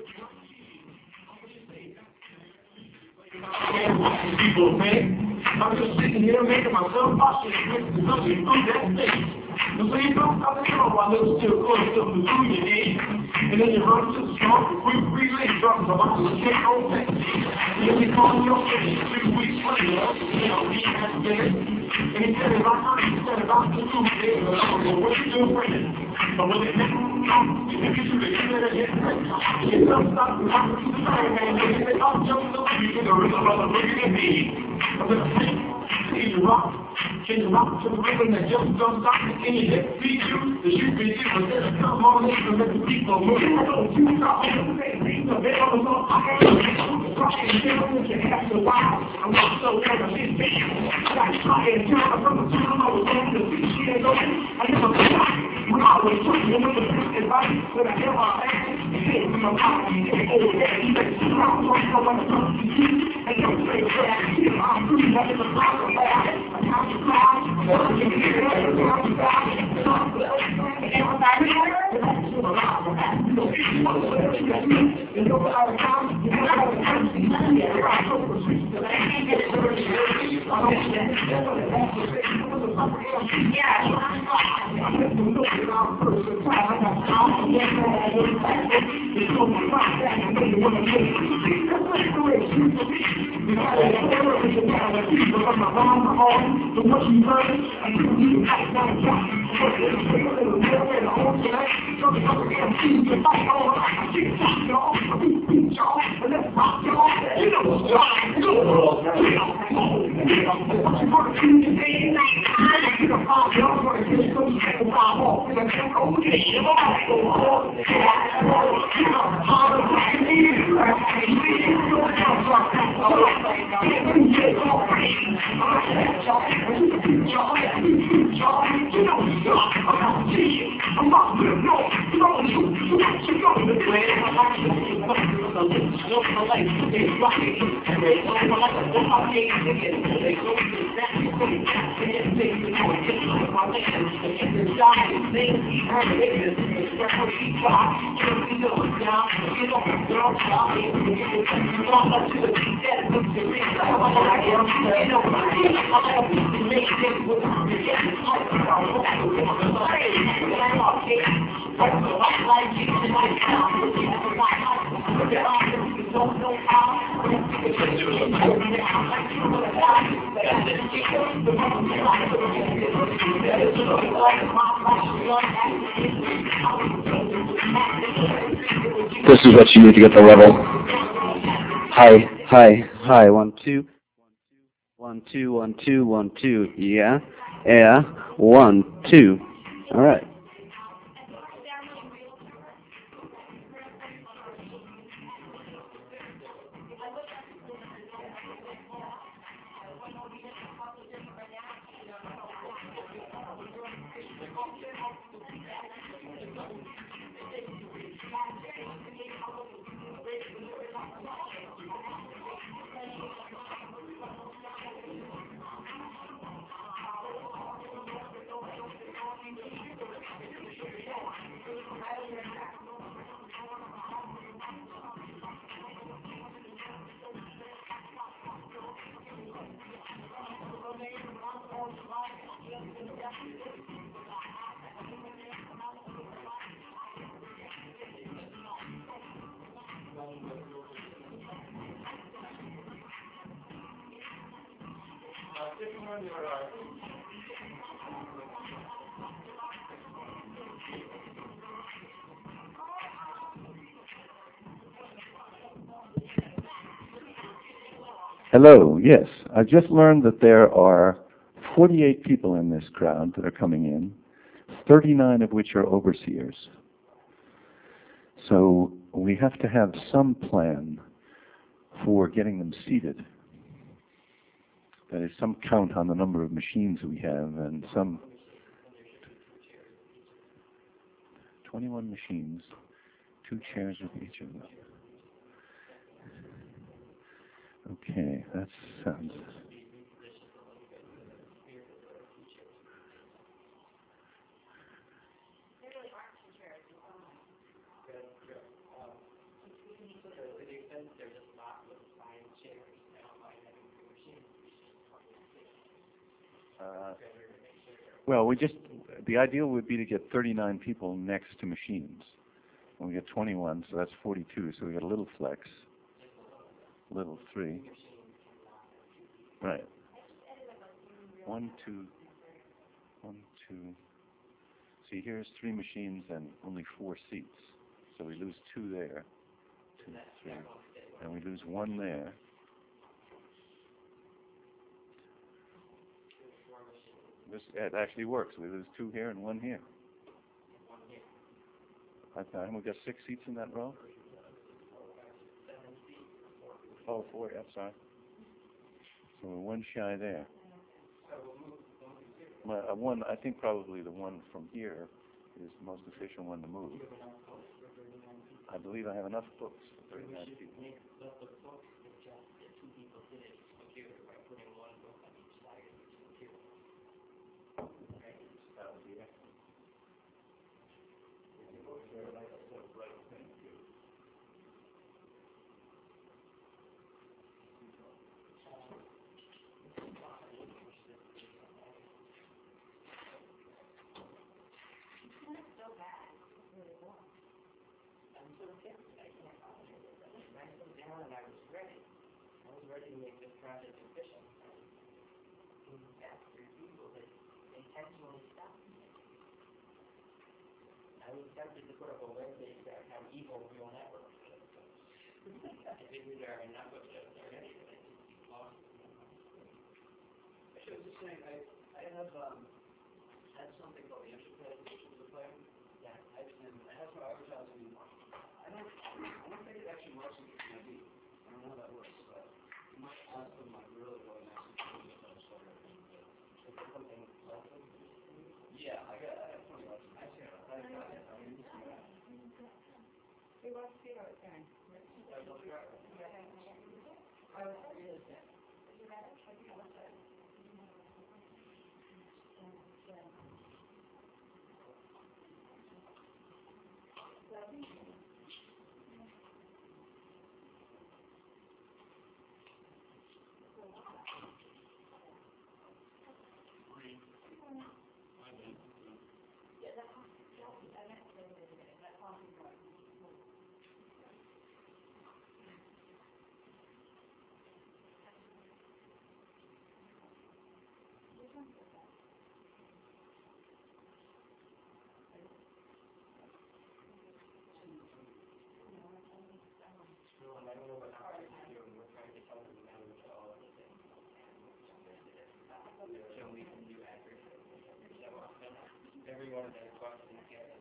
People, man. I'm just sitting here making myself possible to nothing through that thing. The same don't stop the show while it's still close to the union age. And then you run to the song for quick relay drops about the shit on that. And then you call your face 6 weeks later, you know, he has been. And he said, if I heard you said about the truth, I don't know what you're doing. But when it comes, you can get you to get it again. You don't stop the man, and they all jump the you can go brother looking at me. I'm gonna say, can you rock to the rhythm that just don't stop the any hip feed you? The shoot me too, but then come on in and let the people move. I don't you stop on the same thing, the bell is on. I can't rock and chill with your ass a while. I'm not so ever this big. I got shot and down from the time I was on the sea. She ain't going. I never forgot. When I was talking with the big advice, when I hear my ass, shit in my mouth, over there, you better see how I'm going to come to you. And don't say that, I'm free, that is a problem. So what you heard, and you have that job. This is what you need to get the level. Hi, hi, hi. 1 2 1 2 1 2 1 2. Yeah, yeah. 1 2. All right. Hello, yes. I just learned that there are 48 people in this crowd that are coming in, 39 of which are overseers. So we have to have some plan for getting them seated. That is, some count on the number of machines we have and some 21 machines, 2 chairs with each of them. Okay, that sounds... Well, the ideal would be to get 39 people next to machines. And we get 21, so that's 42. So we got a little flex, little 3. Right. 1, 2, 1, 2. See, here's 3 machines and only 4 seats. So we lose 2 there, 2, 3, and we lose 1 there. It actually works. We lose 2 here and 1 here. And we've got 6 seats in that row? Oh, 4, yeah, sorry. So we're 1 shy there. One, I think probably the one from here is the most efficient one to move. I believe I have enough books for 39 people. To make this project efficient. After people that intentionally stop me. I was tempted to put up a web page about how evil real networks is. I figured there are enough of those already that I just keep lost. Actually, I was just saying, I have something called the Enterprise Edition of the Player. Yeah. I have some advertising. I don't think it actually works with the ID. I don't know how that works, but you might ask them like really nice and something lesson. Yeah, I have 20 lessons. I see it. He wants to see how it's going. I was really sick. Everyone that has questions get this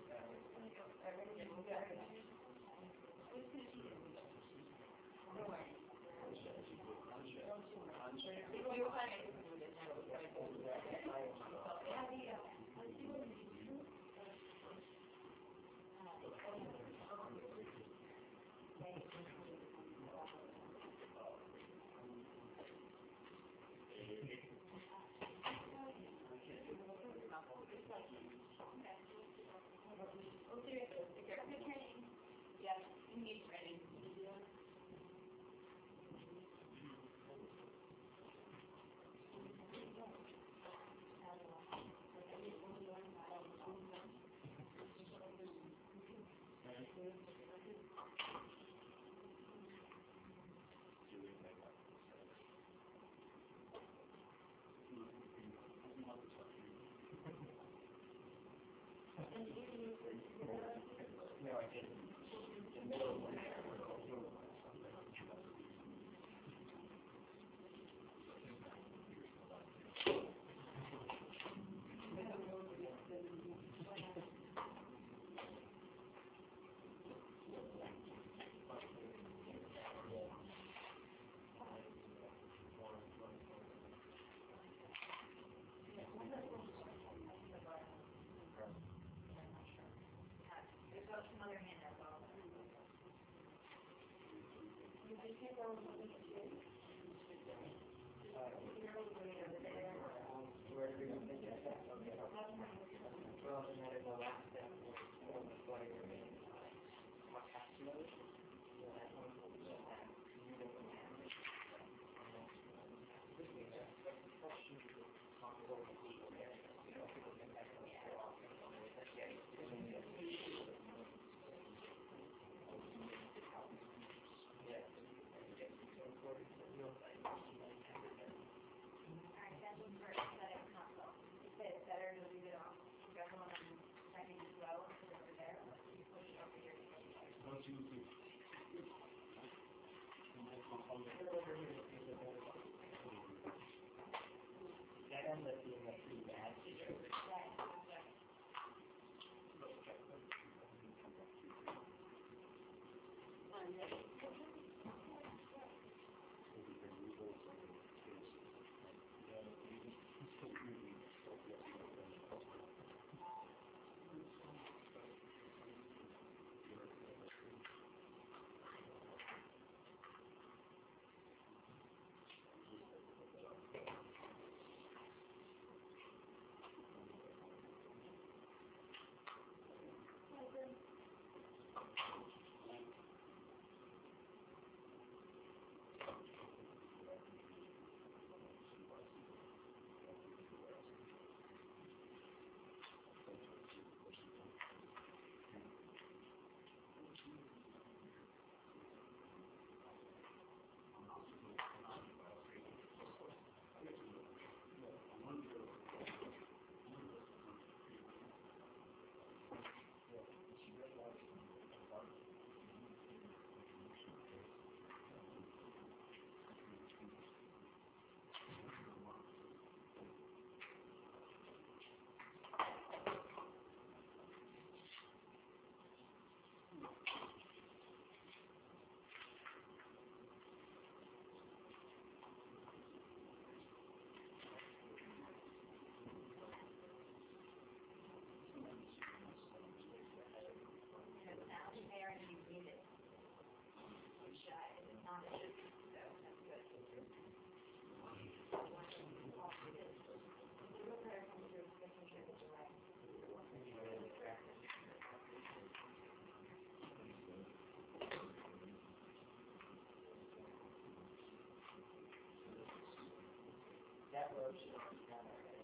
That row should be done already.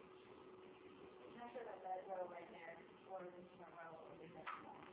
Not sure about that row right there, or this front row, or the next one.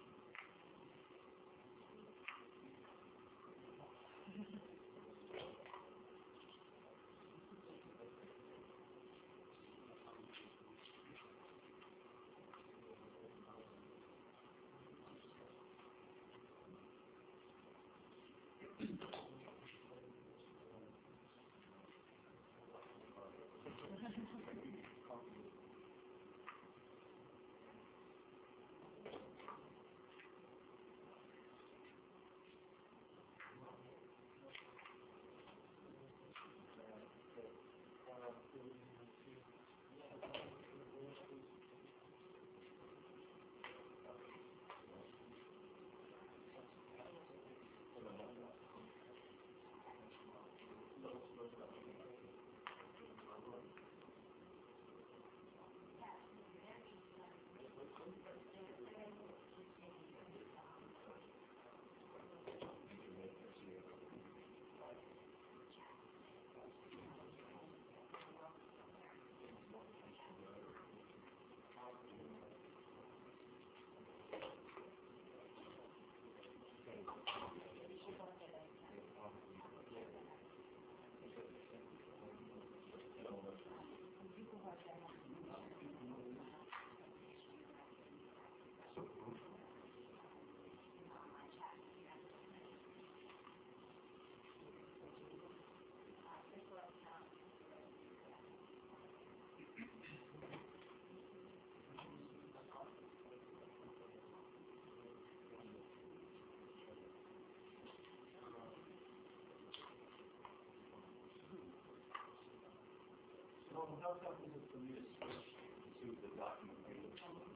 How tough is it for me to switch to the document view?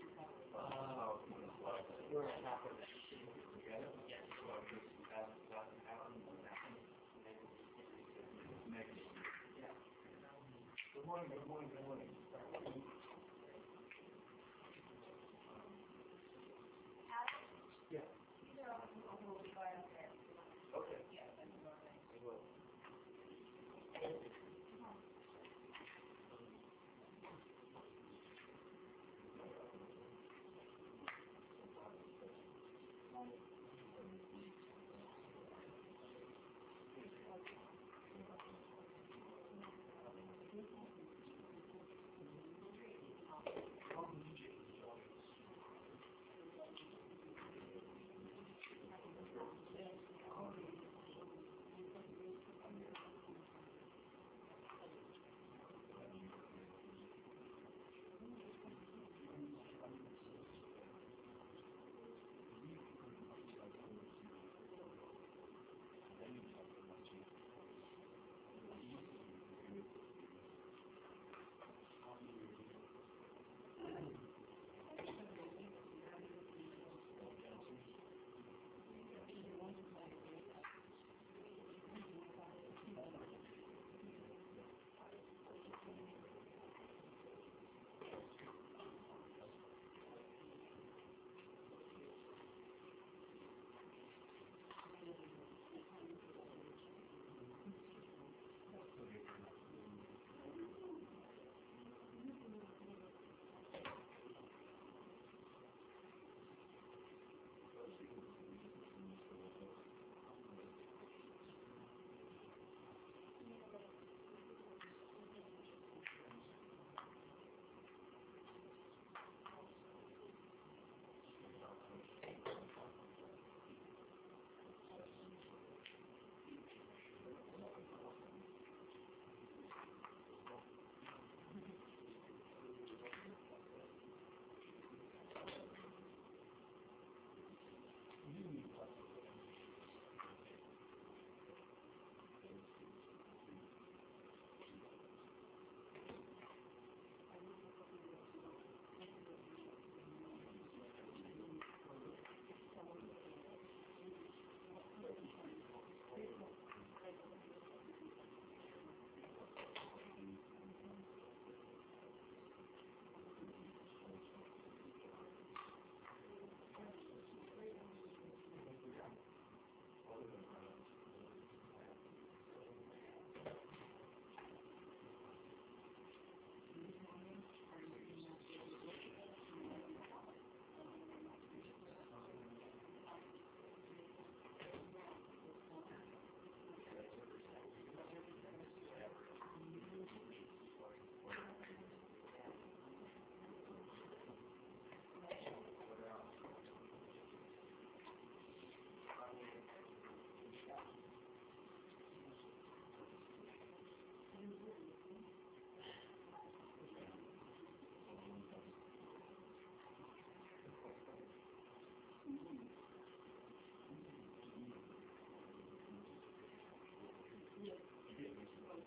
We're at half of that together. Yes. So I just add the document out and then negative. Yeah. Good morning, good morning, good morning. Yeah. Okay. Yeah, I will.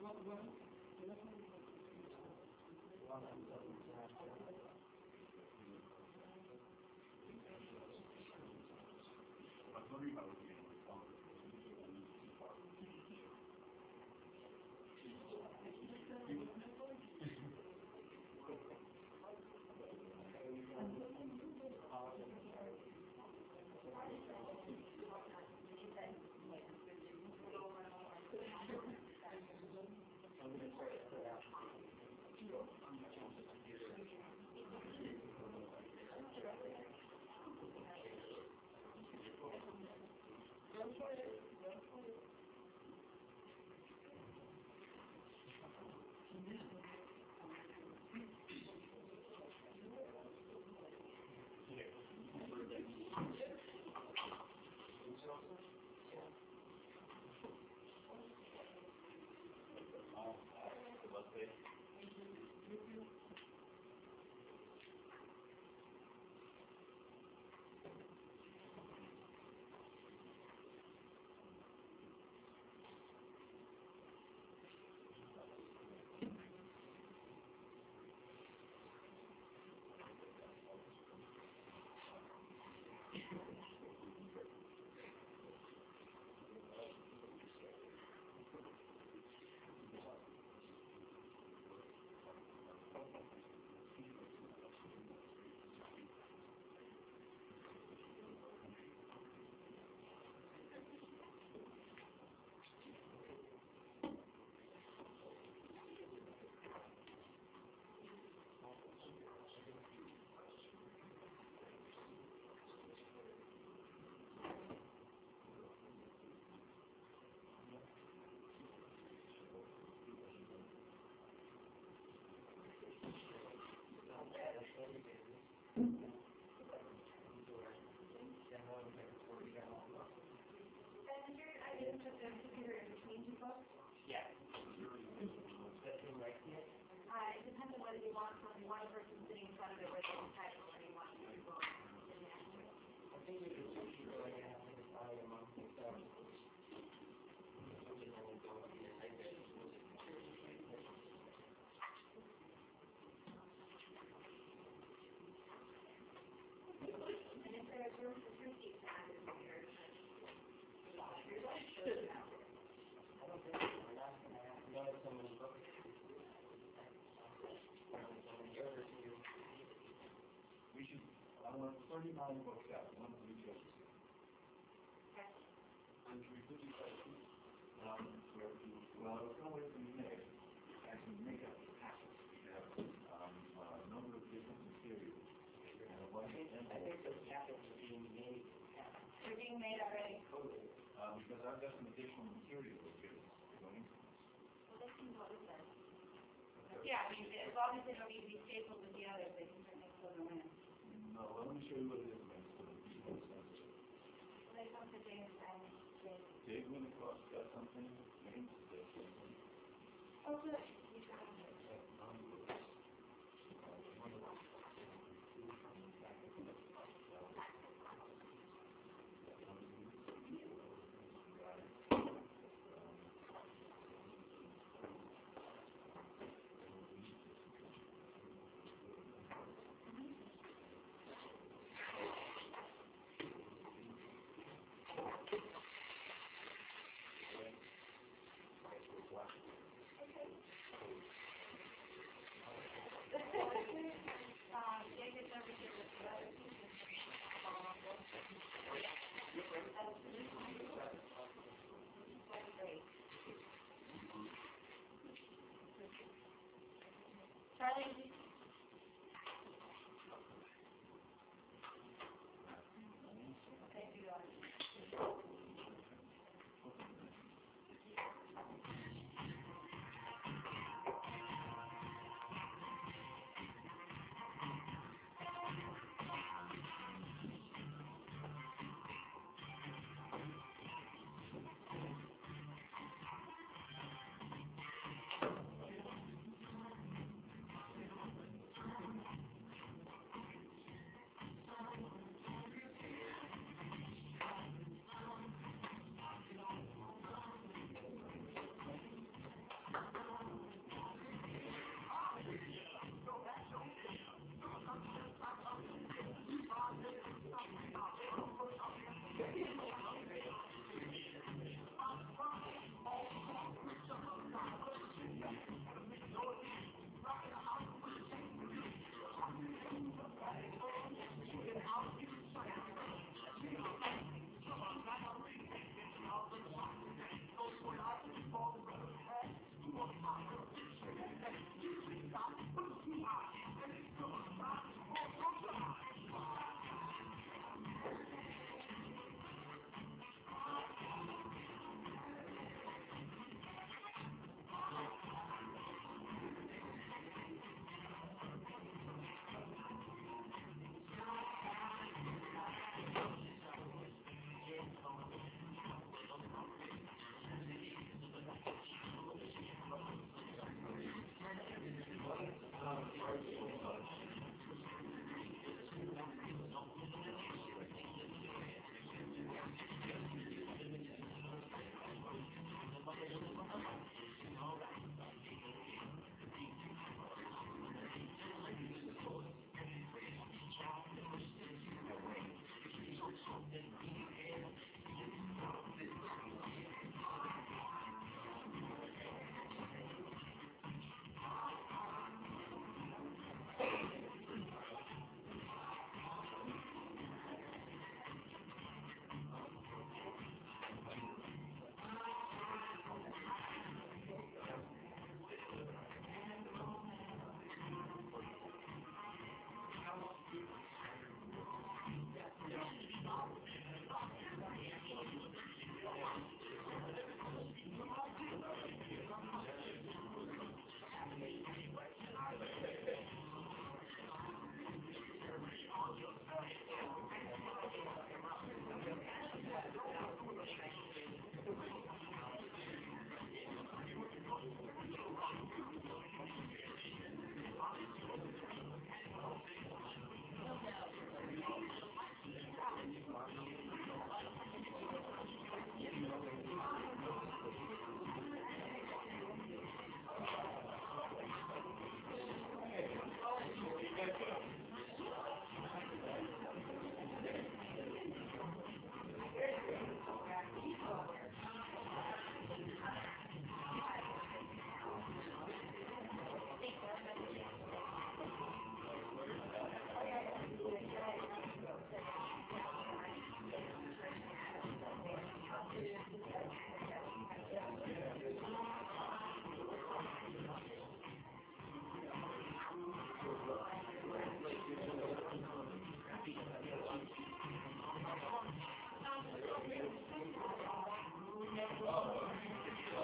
It depends on whether you want one person sitting in front of it where they can type or whether you want two people sitting next to it. And if there's room for three seats, then I would be here. We should, I want 39 books out, one for each of us. And we put these out, where we, well, there's no way to make, actually make up the package. We have a number of different materials. And a bunch of them. I think those packets are being made. They're being made already. Because I've got some additional material here going into this. Well, they can go with that. Yeah, I mean, as long as they don't need to be stapled with the others, they can certainly fill them in. No, well, let me show you what it is, man. So that you can sense it. Well, they come to James and James. Dig when the cost got something, James does something. Oh, good. You got it.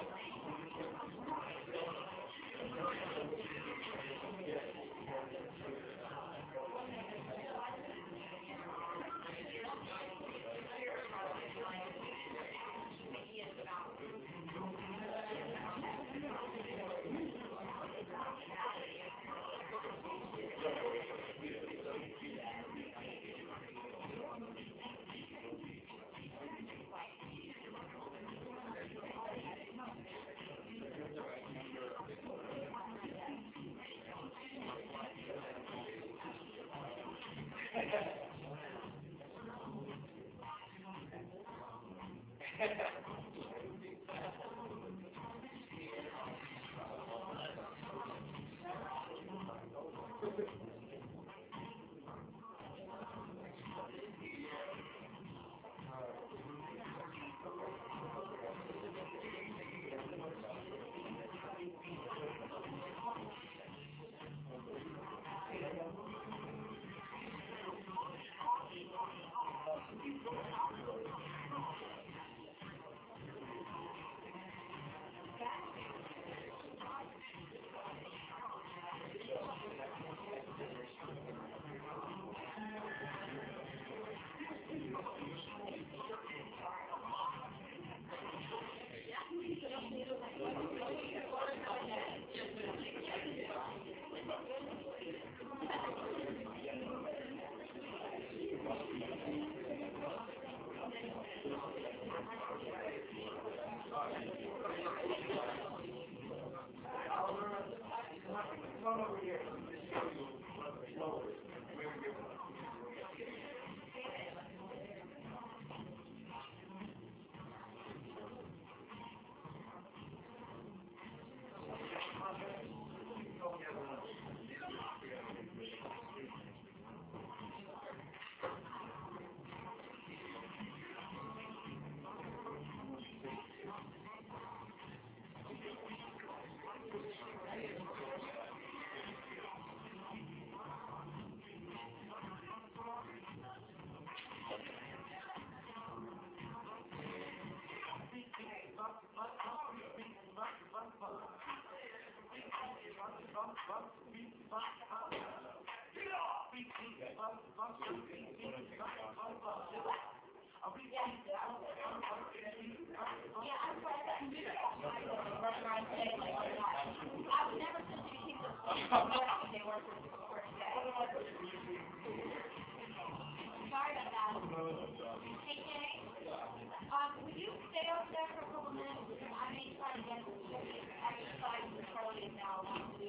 Would you stay up there for a couple minutes? I may try to get exercise for Charlie now.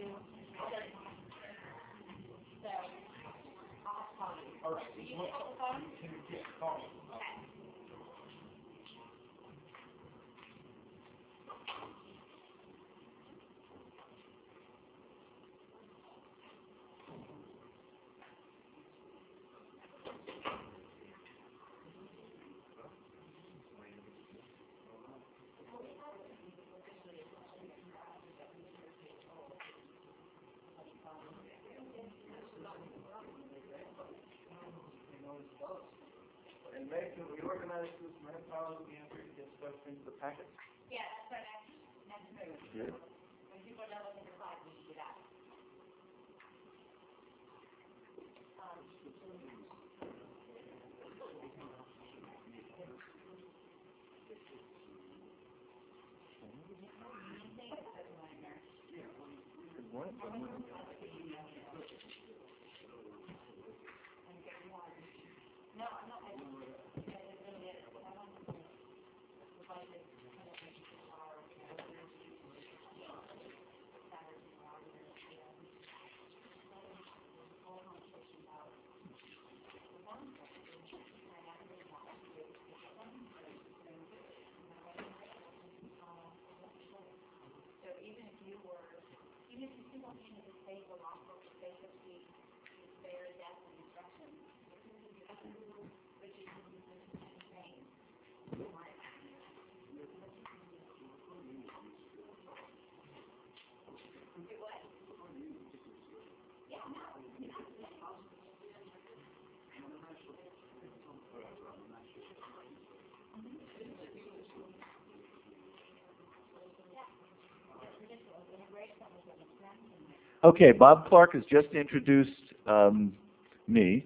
So, I'll have to call you. All right. Will you pick up the phone? Yeah, call me. Okay. And Meg, can we organize this manpower to answer this question in the packet? Yeah, that's our next move. Yeah. When people are done looking at the slides, we should do that. No, I'm not. I don't really get it. I want to provide this kind of so even if you want me to say the law book, basically spare death and destruction, which is insane. Do what? Yeah, no. Okay, Bob Clark has just introduced me.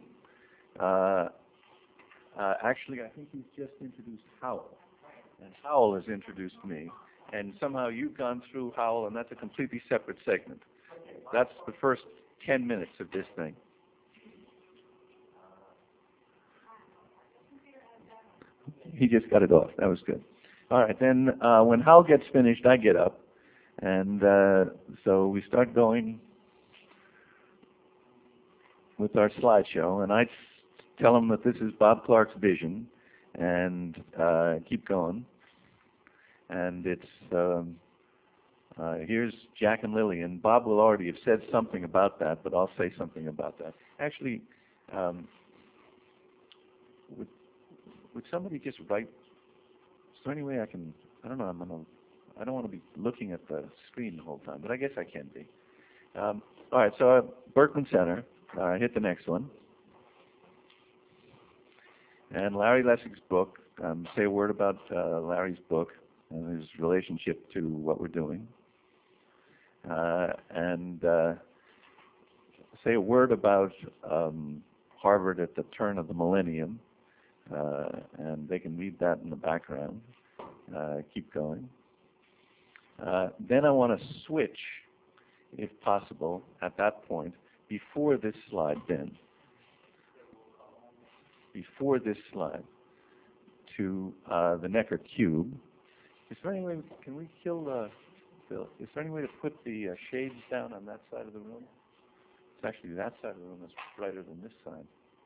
Actually, I think he's just introduced Howell. And Howell has introduced me. And somehow you've gone through Howell, and that's a completely separate segment. That's the first 10 minutes of this thing. He just got it off. That was good. All right, then when Howell gets finished, I get up. And so we start going with our slideshow, and I tell him that this is Bob Clark's vision, and keep going. And it's here's Jack and Lillian. Bob will already have said something about that, but I'll say something about that. Actually, would somebody just write? Is there any way I can? I don't know. I don't want to be looking at the screen the whole time, but I guess I can be. All right, so Berkman Center. Hit the next one. And Larry Lessig's book. Say a word about Larry's book and his relationship to what we're doing. And say a word about Harvard at the turn of the millennium. And they can read that in the background. Keep going. Then I want to switch, if possible, at that point, before this slide to the Necker cube. Is there any way, can we kill Phil? Is there any way to put the shades down on that side of the room? It's actually that side of the room that's brighter than this side.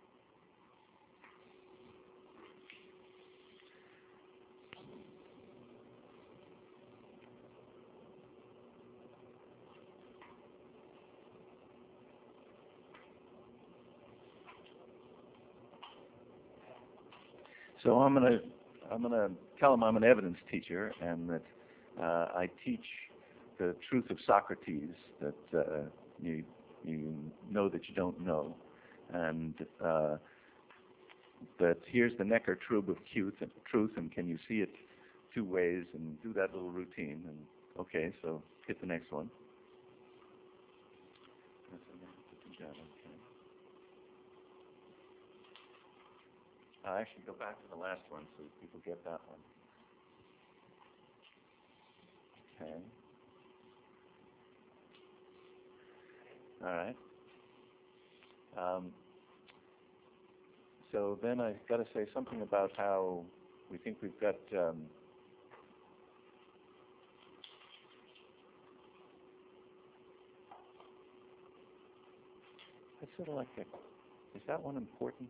So I'm gonna tell him I'm an evidence teacher and that I teach the truth of Socrates, that you know that you don't know, and that here's the Necker tube of truth, and can you see it two ways, and do that little routine. And okay, so hit the next one. I'll actually go back to the last one so people get that one. Okay. All right. So then I've got to say something about how we think we've got it's sort of like is that one important?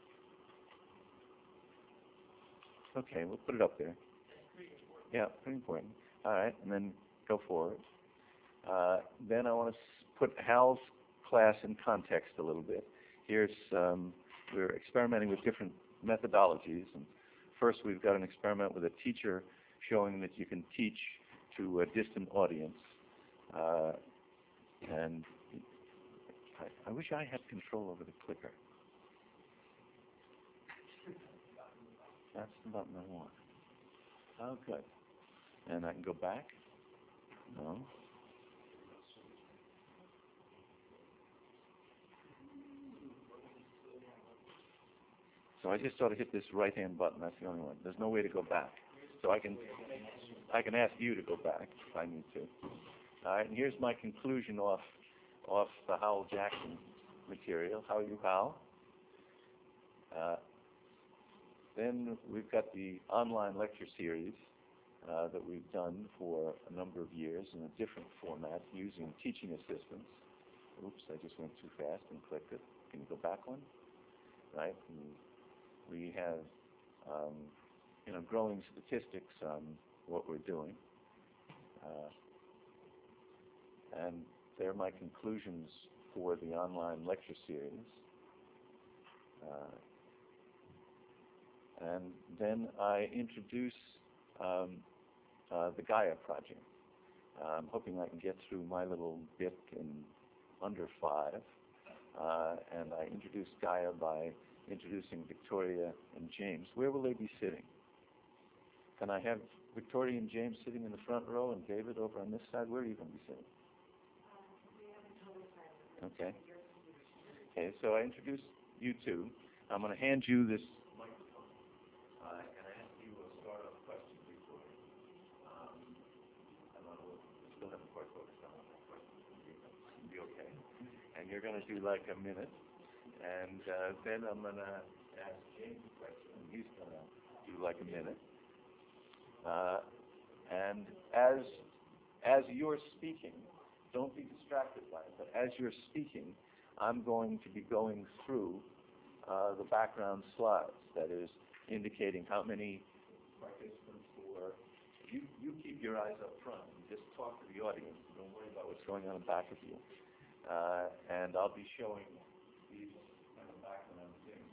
Okay, we'll put it up there. Yeah, pretty important. All right, and then go forward. Then I want to put Hal's class in context a little bit. Here's we're experimenting with different methodologies. And first, we've got an experiment with a teacher showing that you can teach to a distant audience. And I wish I had control over the clicker. That's the button I want. Oh, good. And I can go back? No. So I just ought to hit this right-hand button. That's the only one. There's no way to go back. So I can ask you to go back if I need to. All right, and here's my conclusion off the Howell Jackson material. How are you, Hal? Then we've got the online lecture series that we've done for a number of years in a different format using teaching assistants. Oops, I just went too fast and clicked it. Can you go back one? Right? And we have growing statistics on what we're doing. And they're my conclusions for the online lecture series. And then I introduce the Gaia project. I'm hoping I can get through my little bit in under 5. And I introduce Gaia by introducing Victoria and James. Where will they be sitting? Can I have Victoria and James sitting in the front row and David over on this side? Where are you going to be sitting? We haven't told Okay. Okay, so I introduced you two. I'm going to hand you this microphone, and I ask you a start-up question before. I don't know, we'll still have a quite focused on that question. It'll be okay. And you're going to do like a minute, and then I'm going to ask James a question, and he's going to do like a minute. And as you're speaking, don't be distracted by it, but as you're speaking, I'm going to be going through the background slides, that is indicating how many participants were. You keep your eyes up front and just talk to the audience. Don't worry about what's going on in back of you. And I'll be showing these kind of background things.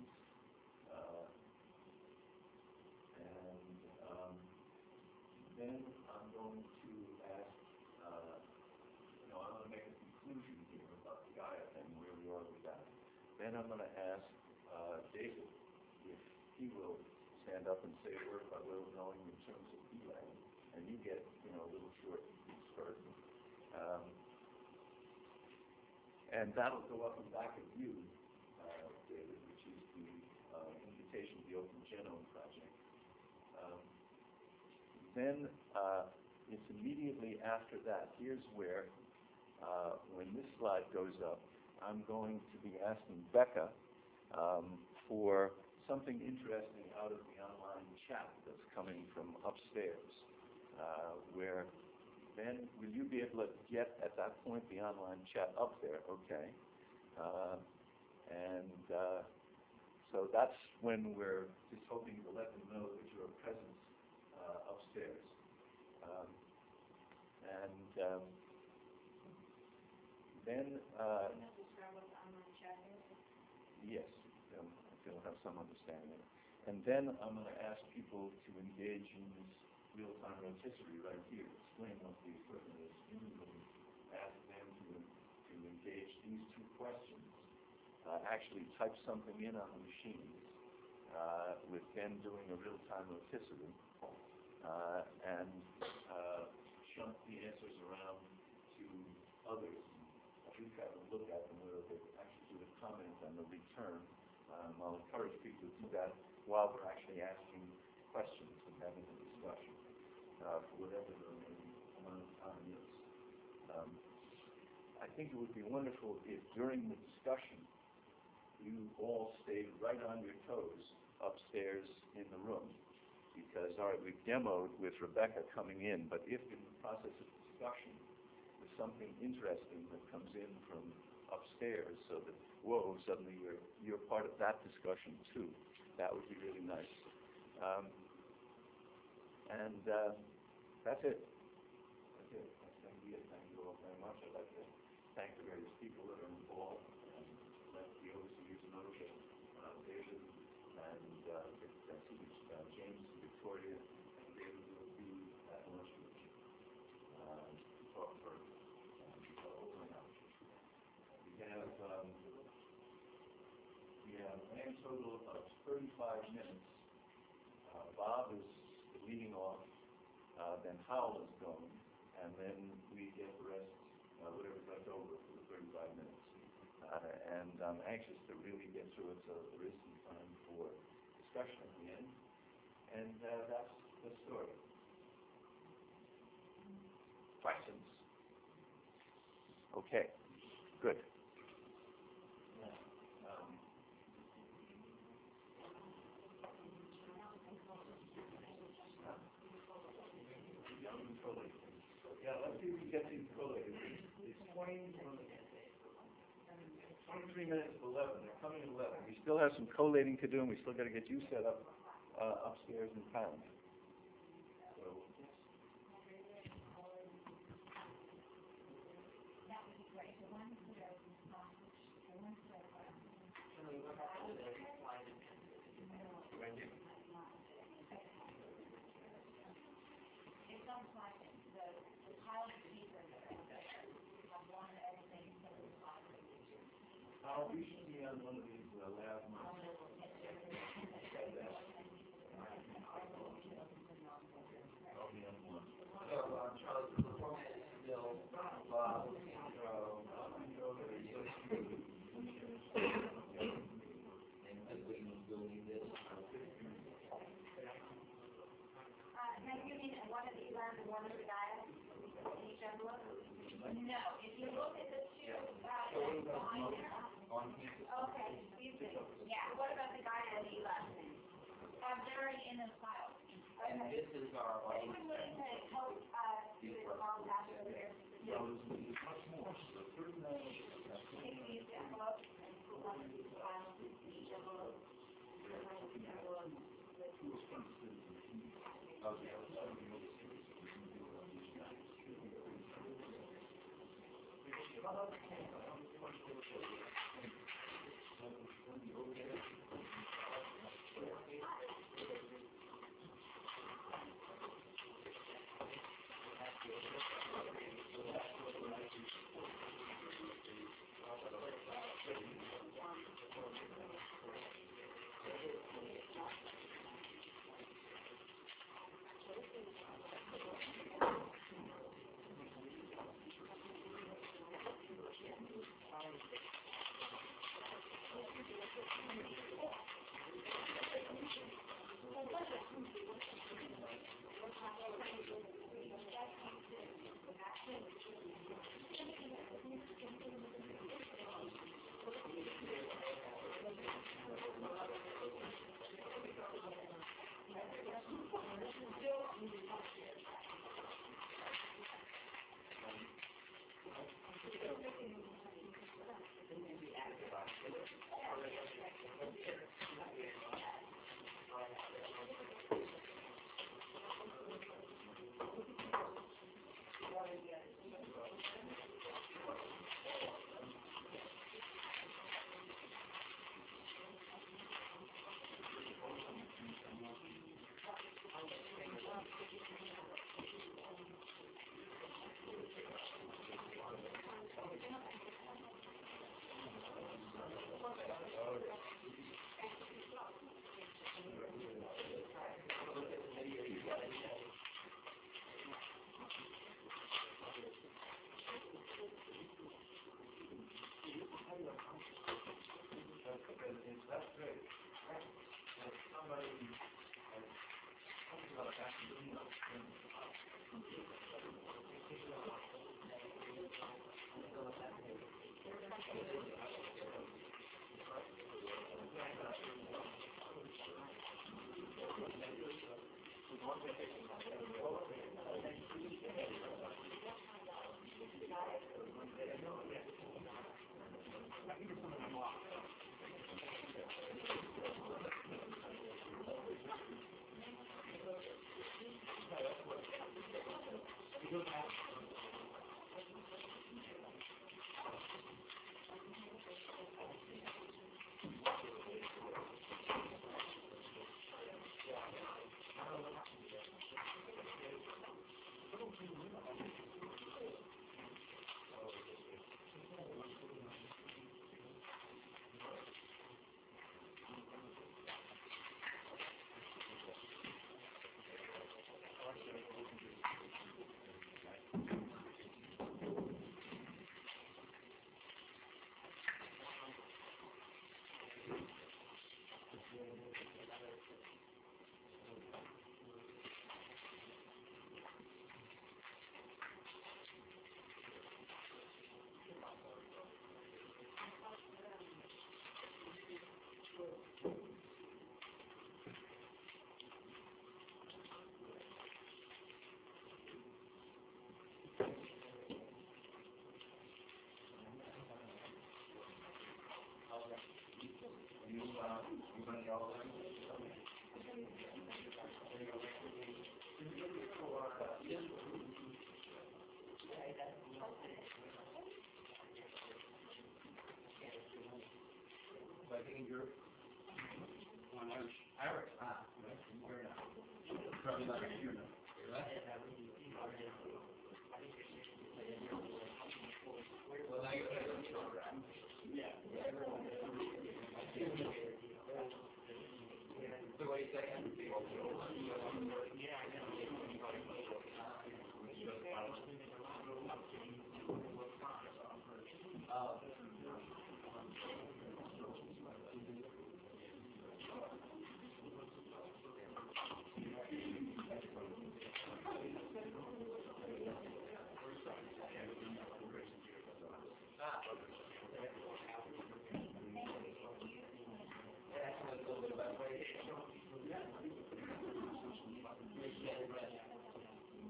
Then I'm going to ask, I'm going to make a conclusion here about the Gaia thing, where we are with that. Then I'm going to ask David if he will stand up and say a word about where we're going in terms of E-Lang, and you get, a little short spurt. And that'll go up in back of you, David, which is the invitation to the Open Genome Project. Then it's immediately after that. Here's where, when this slide goes up, I'm going to be asking Becca for something interesting out of the online chat that's coming from upstairs, where then will you be able to get at that point the online chat up there? Okay. So that's when we're just hoping to let them know that you're a presence upstairs. Then yes, they'll have some understanding of it. And then I'm going to ask people to engage in this real-time rotisserie right here, explain what the equipment is, and ask them to engage these two questions. Actually type something in on the machine with Ben doing a real-time rotisserie, and shunt the answers around to others. We've got to look at them whether they actually do a comment on the return. I'll encourage people to do that while we're actually asking questions and having a discussion for whatever the amount of time is. I think it would be wonderful if during the discussion you all stayed right on your toes upstairs in the room, because, all right, we've demoed with Rebecca coming in, but if in the process of discussion there's something interesting that comes in from upstairs, so that, whoa, suddenly you're part of that discussion too, that would be really nice. That's it. That's it. Thank you all very much. I'd like to thank the various people that are involved, and let the overseers know that David and James, Victoria, and David will be at lunch with you to talk further opening up. We have a grand total of 35 minutes. Bob is leading off, then Howell is going, and then we get the rest, whatever's left over for the 35 minutes. And I'm anxious to really get through it so that there is some time for discussion at the end. And that's the story. Questions? Okay, good. Yeah, let's see if we can get these collated. It's 23 minutes to 11. They're coming at 11. We still have some collating to do, and we still got to get you set up upstairs in town. So. We should be on one of these lab months. I'll be on one. Charles, the performance is still confirm one of the guys in each envelope? No. If you look at the two guys behind there. Okay, these things. Yeah. What about the guy on the left? They're already in those files. And Okay. this is our. Anyone willing to help do this all after here? Take these envelopes and put one of these files in each envelope.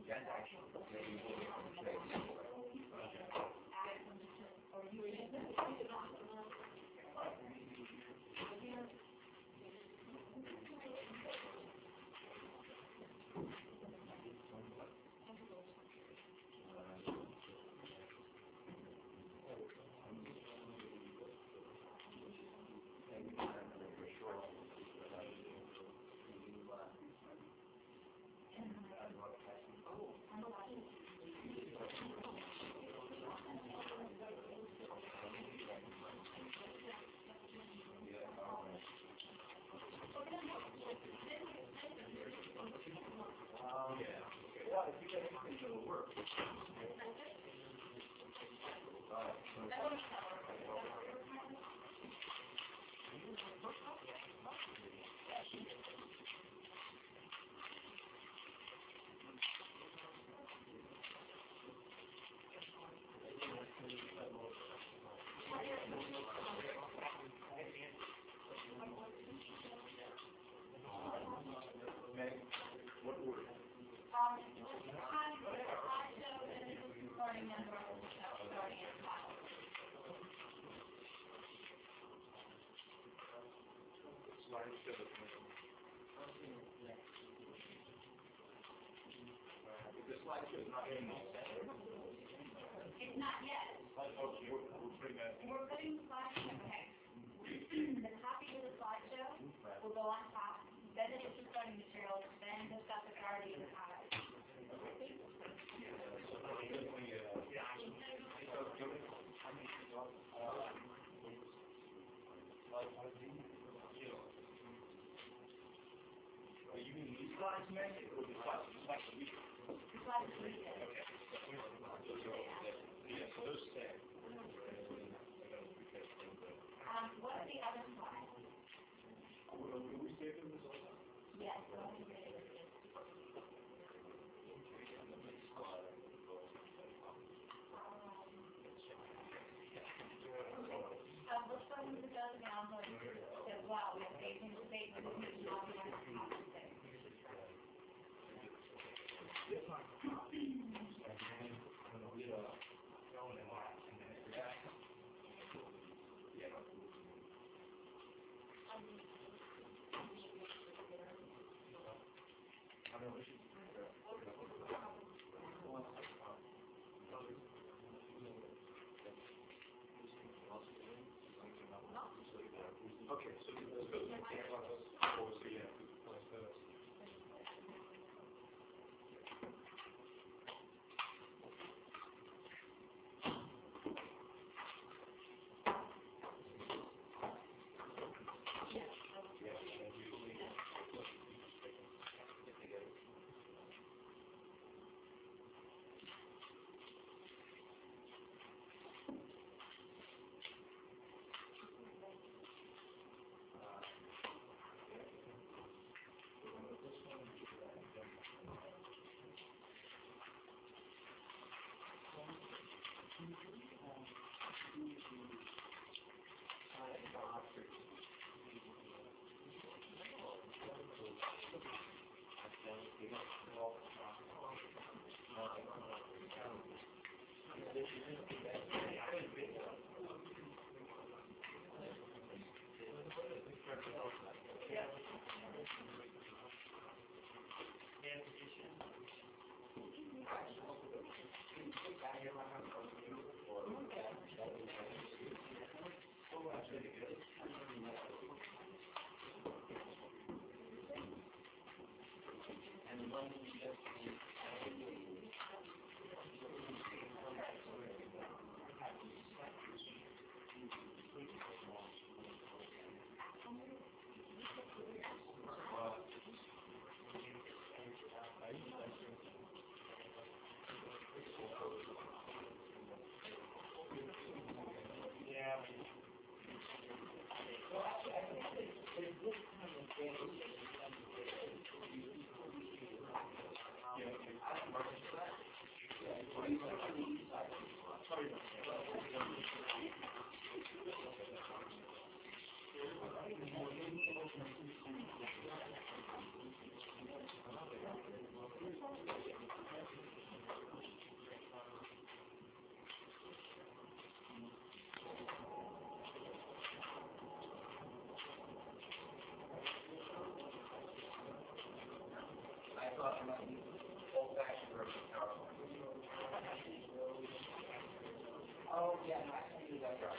It's not yet. We're putting the slideshow, okay. The copy of the slideshow will go on top, then the issue starting materials, then the stuff that's already in the copy. You mean these slides, man, or the slides that we did? The slides that we did. Yeah, so those stay. What are the other slides? Will we save them as well? Yes. Let's go into those downloads as well. We have saving the statement. Okay, so let's go. Oh, yeah, no, I can do that.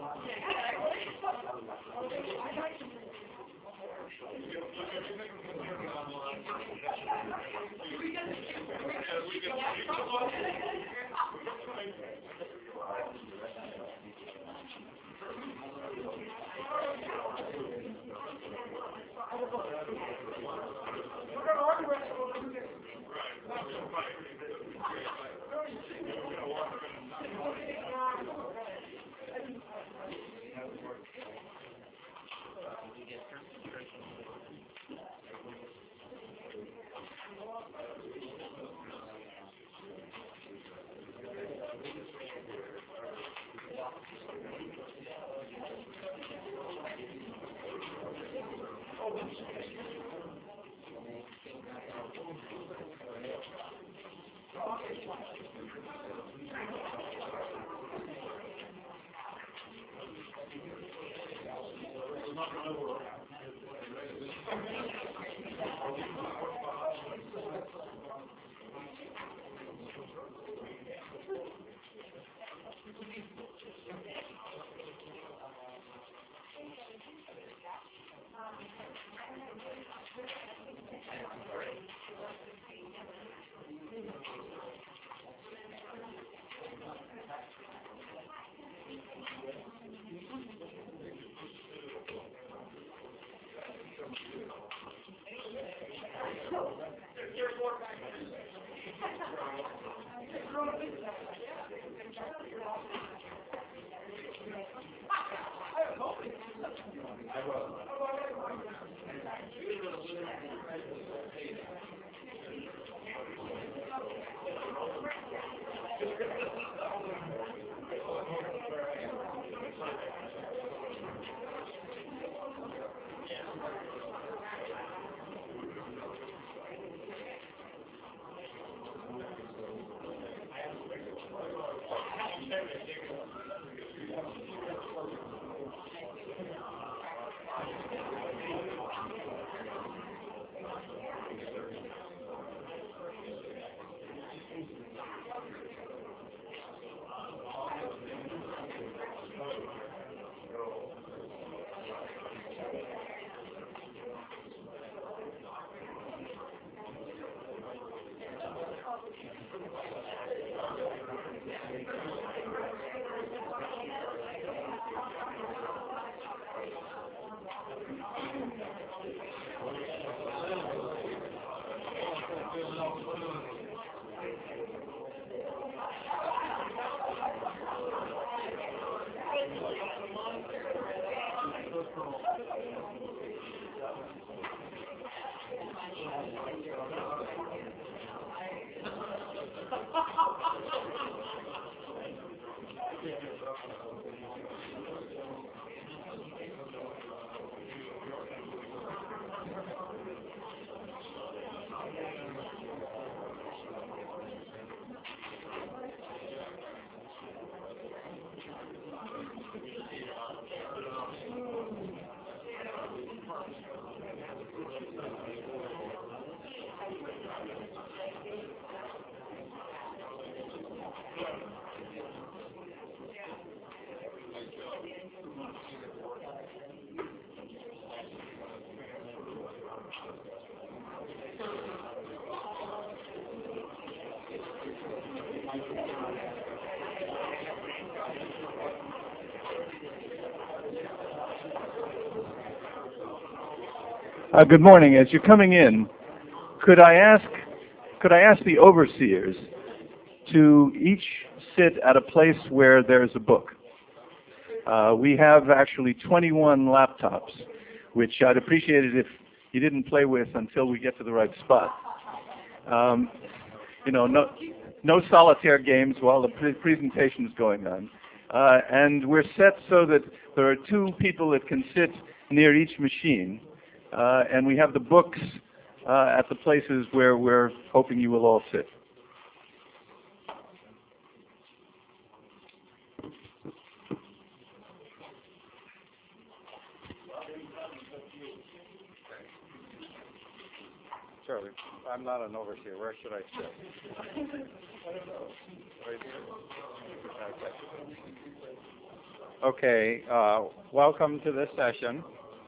Good morning. As you're coming in, could I ask the overseers to each sit at a place where there's a book? We have actually 21 laptops, which I'd appreciate it if you didn't play with until we get to the right spot. No solitaire games while the presentation is going on. And we're set so that there are 2 people that can sit near each machine. And we have the books at the places where we're hoping you will all sit. Charlie, I'm not an overseer. Where should I sit? I don't know. Right here? Okay. Okay, welcome to this session.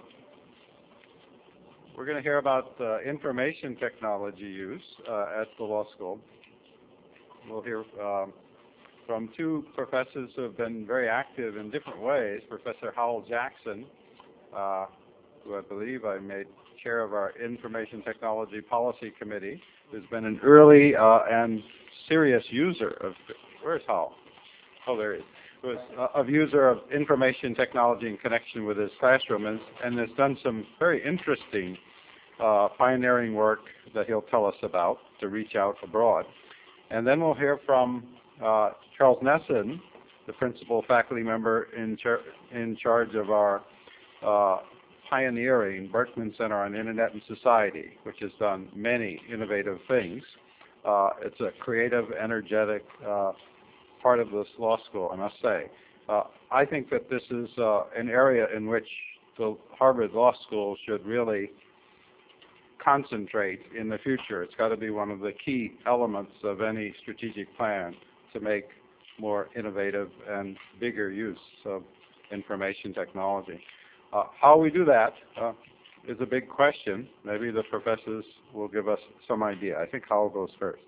We're going to hear about information technology use at the law school. We'll hear from two professors who have been very active in different ways. Professor Howell Jackson, who I believe I made chair of our Information Technology Policy Committee, who's been an early and serious user of, where's Howell? Oh, there he is. Was a user of information technology in connection with his classroom and has done some very interesting pioneering work that he'll tell us about to reach out abroad. And then we'll hear from Charles Nesson, the principal faculty member in charge of our pioneering Berkman Center on Internet and Society, which has done many innovative things. It's a creative, energetic part of this law school, I must say. I think that this is an area in which the Harvard Law School should really concentrate in the future. It's got to be one of the key elements of any strategic plan to make more innovative and bigger use of information technology. How we do that is a big question. Maybe the professors will give us some idea. I think Howell goes first.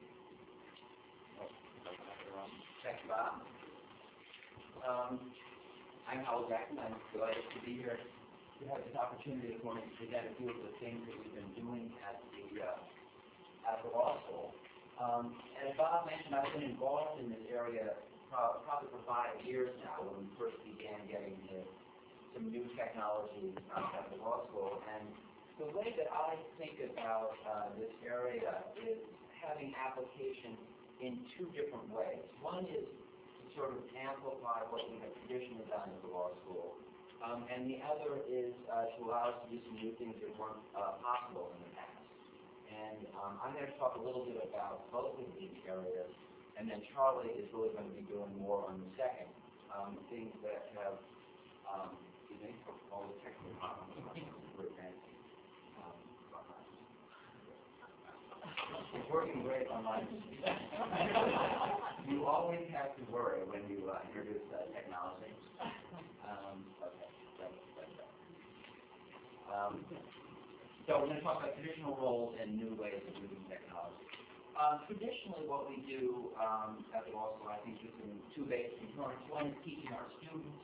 Thanks, Bob. I'm Howell Jackson. I'm delighted to be here to have this opportunity this morning to present a few of the things that we've been doing at the law school. As Bob mentioned, I've been involved in this area probably for 5 years now when we first began getting into some new technology at the law school. And the way that I think about this area is having application in two different ways. One is to sort of amplify what we have traditionally done at the law school, and the other is to allow us to do some new things that weren't possible in the past. And I'm going to talk a little bit about both of these areas, and then Charlie is really going to be doing more on the second, things that have, all the technical problems. It's working great online. You always have to worry when you introduce technology. So we're going to talk about traditional roles and new ways of using technology. Traditionally, what we do at the law school, I think, is in two basic components. One is teaching our students,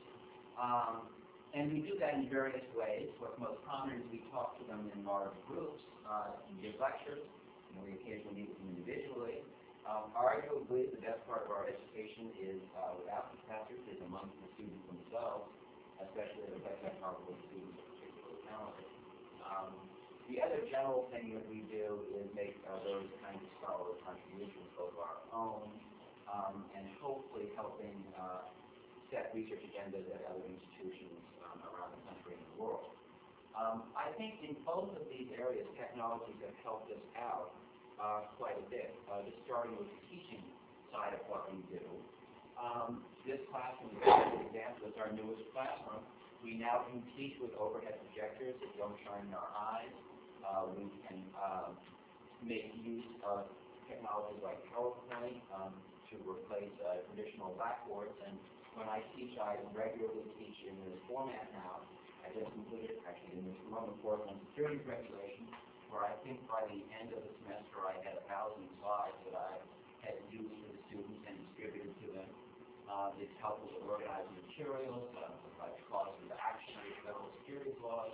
and we do that in various ways. What's most common is we talk to them in large groups and give lectures. And we occasionally meet them individually. Arguably, the best part of our education is without professors, is amongst the students themselves, especially the best Harvard students are particularly talented. The other general thing that we do is make those kinds of scholarly contributions, both our own and hopefully helping set research agendas at other institutions around the country and the world. I think in both of these areas, technologies have helped us out quite a bit, just starting with the teaching side of what we do. This classroom, for example, is our newest classroom. We now can teach with overhead projectors that don't shine in our eyes. We can make use of technologies like PowerPoint to replace traditional blackboards. And when I teach, I regularly teach in this format now. I just completed, actually, in this room, Portland security regulation, where I think by the end of the semester I had 1,000 slides that I had used for the students and distributed to them. It's helpful to organize materials, like cause of action under federal securities laws.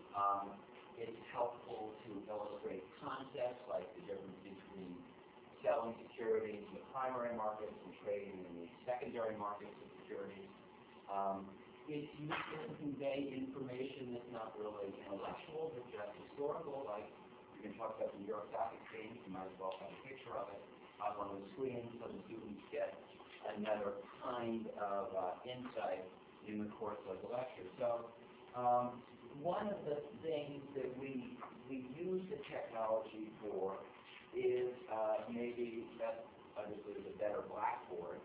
It's helpful to illustrate concepts like the difference between selling securities in the primary markets and trading in the secondary markets of securities. It's useful to convey information that's not really intellectual, but just historical, like you can talk about the New York Stock Exchange, you might as well have a picture of it up on the screen so the students get another kind of insight in the course of the lecture. So one of the things that we use the technology for is maybe that's obviously the better blackboard.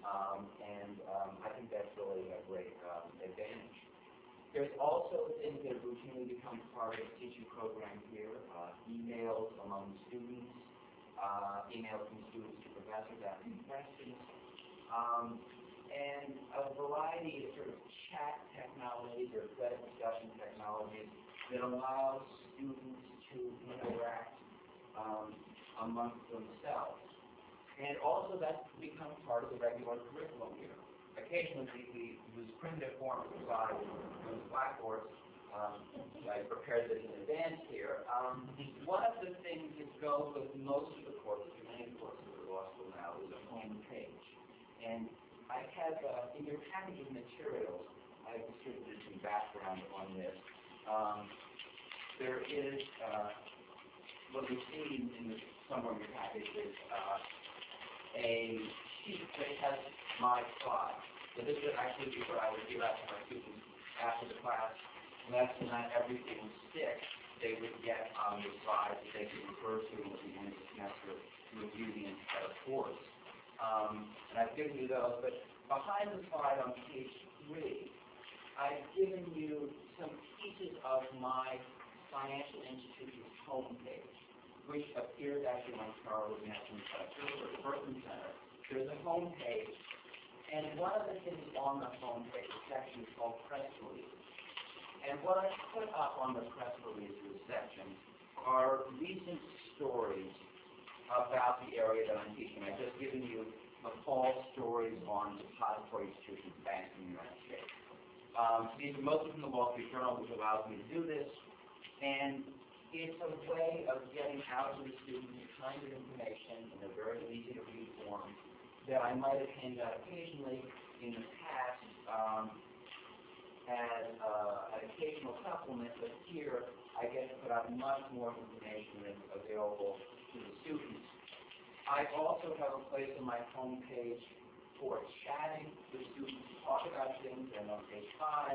I think that's really a great advantage. There's also things that have routinely become part of the teaching program here, emails among students, emails from students to professors asking questions. and a variety of sort of chat technologies or thread discussion technologies that allows students to interact amongst themselves. And also that's become part of the regular curriculum here. Occasionally we use primitive forms of size on the blackboards. I prepared this in advance here. One of the things that goes with most of the courses, many courses at the law school now, is a home page. And I have, in your package of materials, I've distributed some background on this. There is, what you see in the, somewhere in your package is a sheet that has my slides. So this would actually be what I would give out to my students after the class. And that's not everything sticks. They would get on the slides that they could refer to at the end of the semester to review the entire course. And I've given you those, but behind the slide on page 3, I've given you some pieces of my financial institution's homepage, which appears actually on Charles National Person Center. There's a homepage, and one of the things on the homepage is actually called press releases. And what I put up on the press releases section are recent stories about the area that I'm teaching. I've just given you the fall stories on depository institutions, banks in the United States. These are mostly from the Wall Street Journal, which allows me to do this. And it's a way of getting out to the students the kind of information in a very easy to read form that I might have handed out occasionally in the past as an occasional supplement, but here I get to put out much more information that's available to the students. I also have a place on my homepage for chatting with students to talk about things, and on page 5,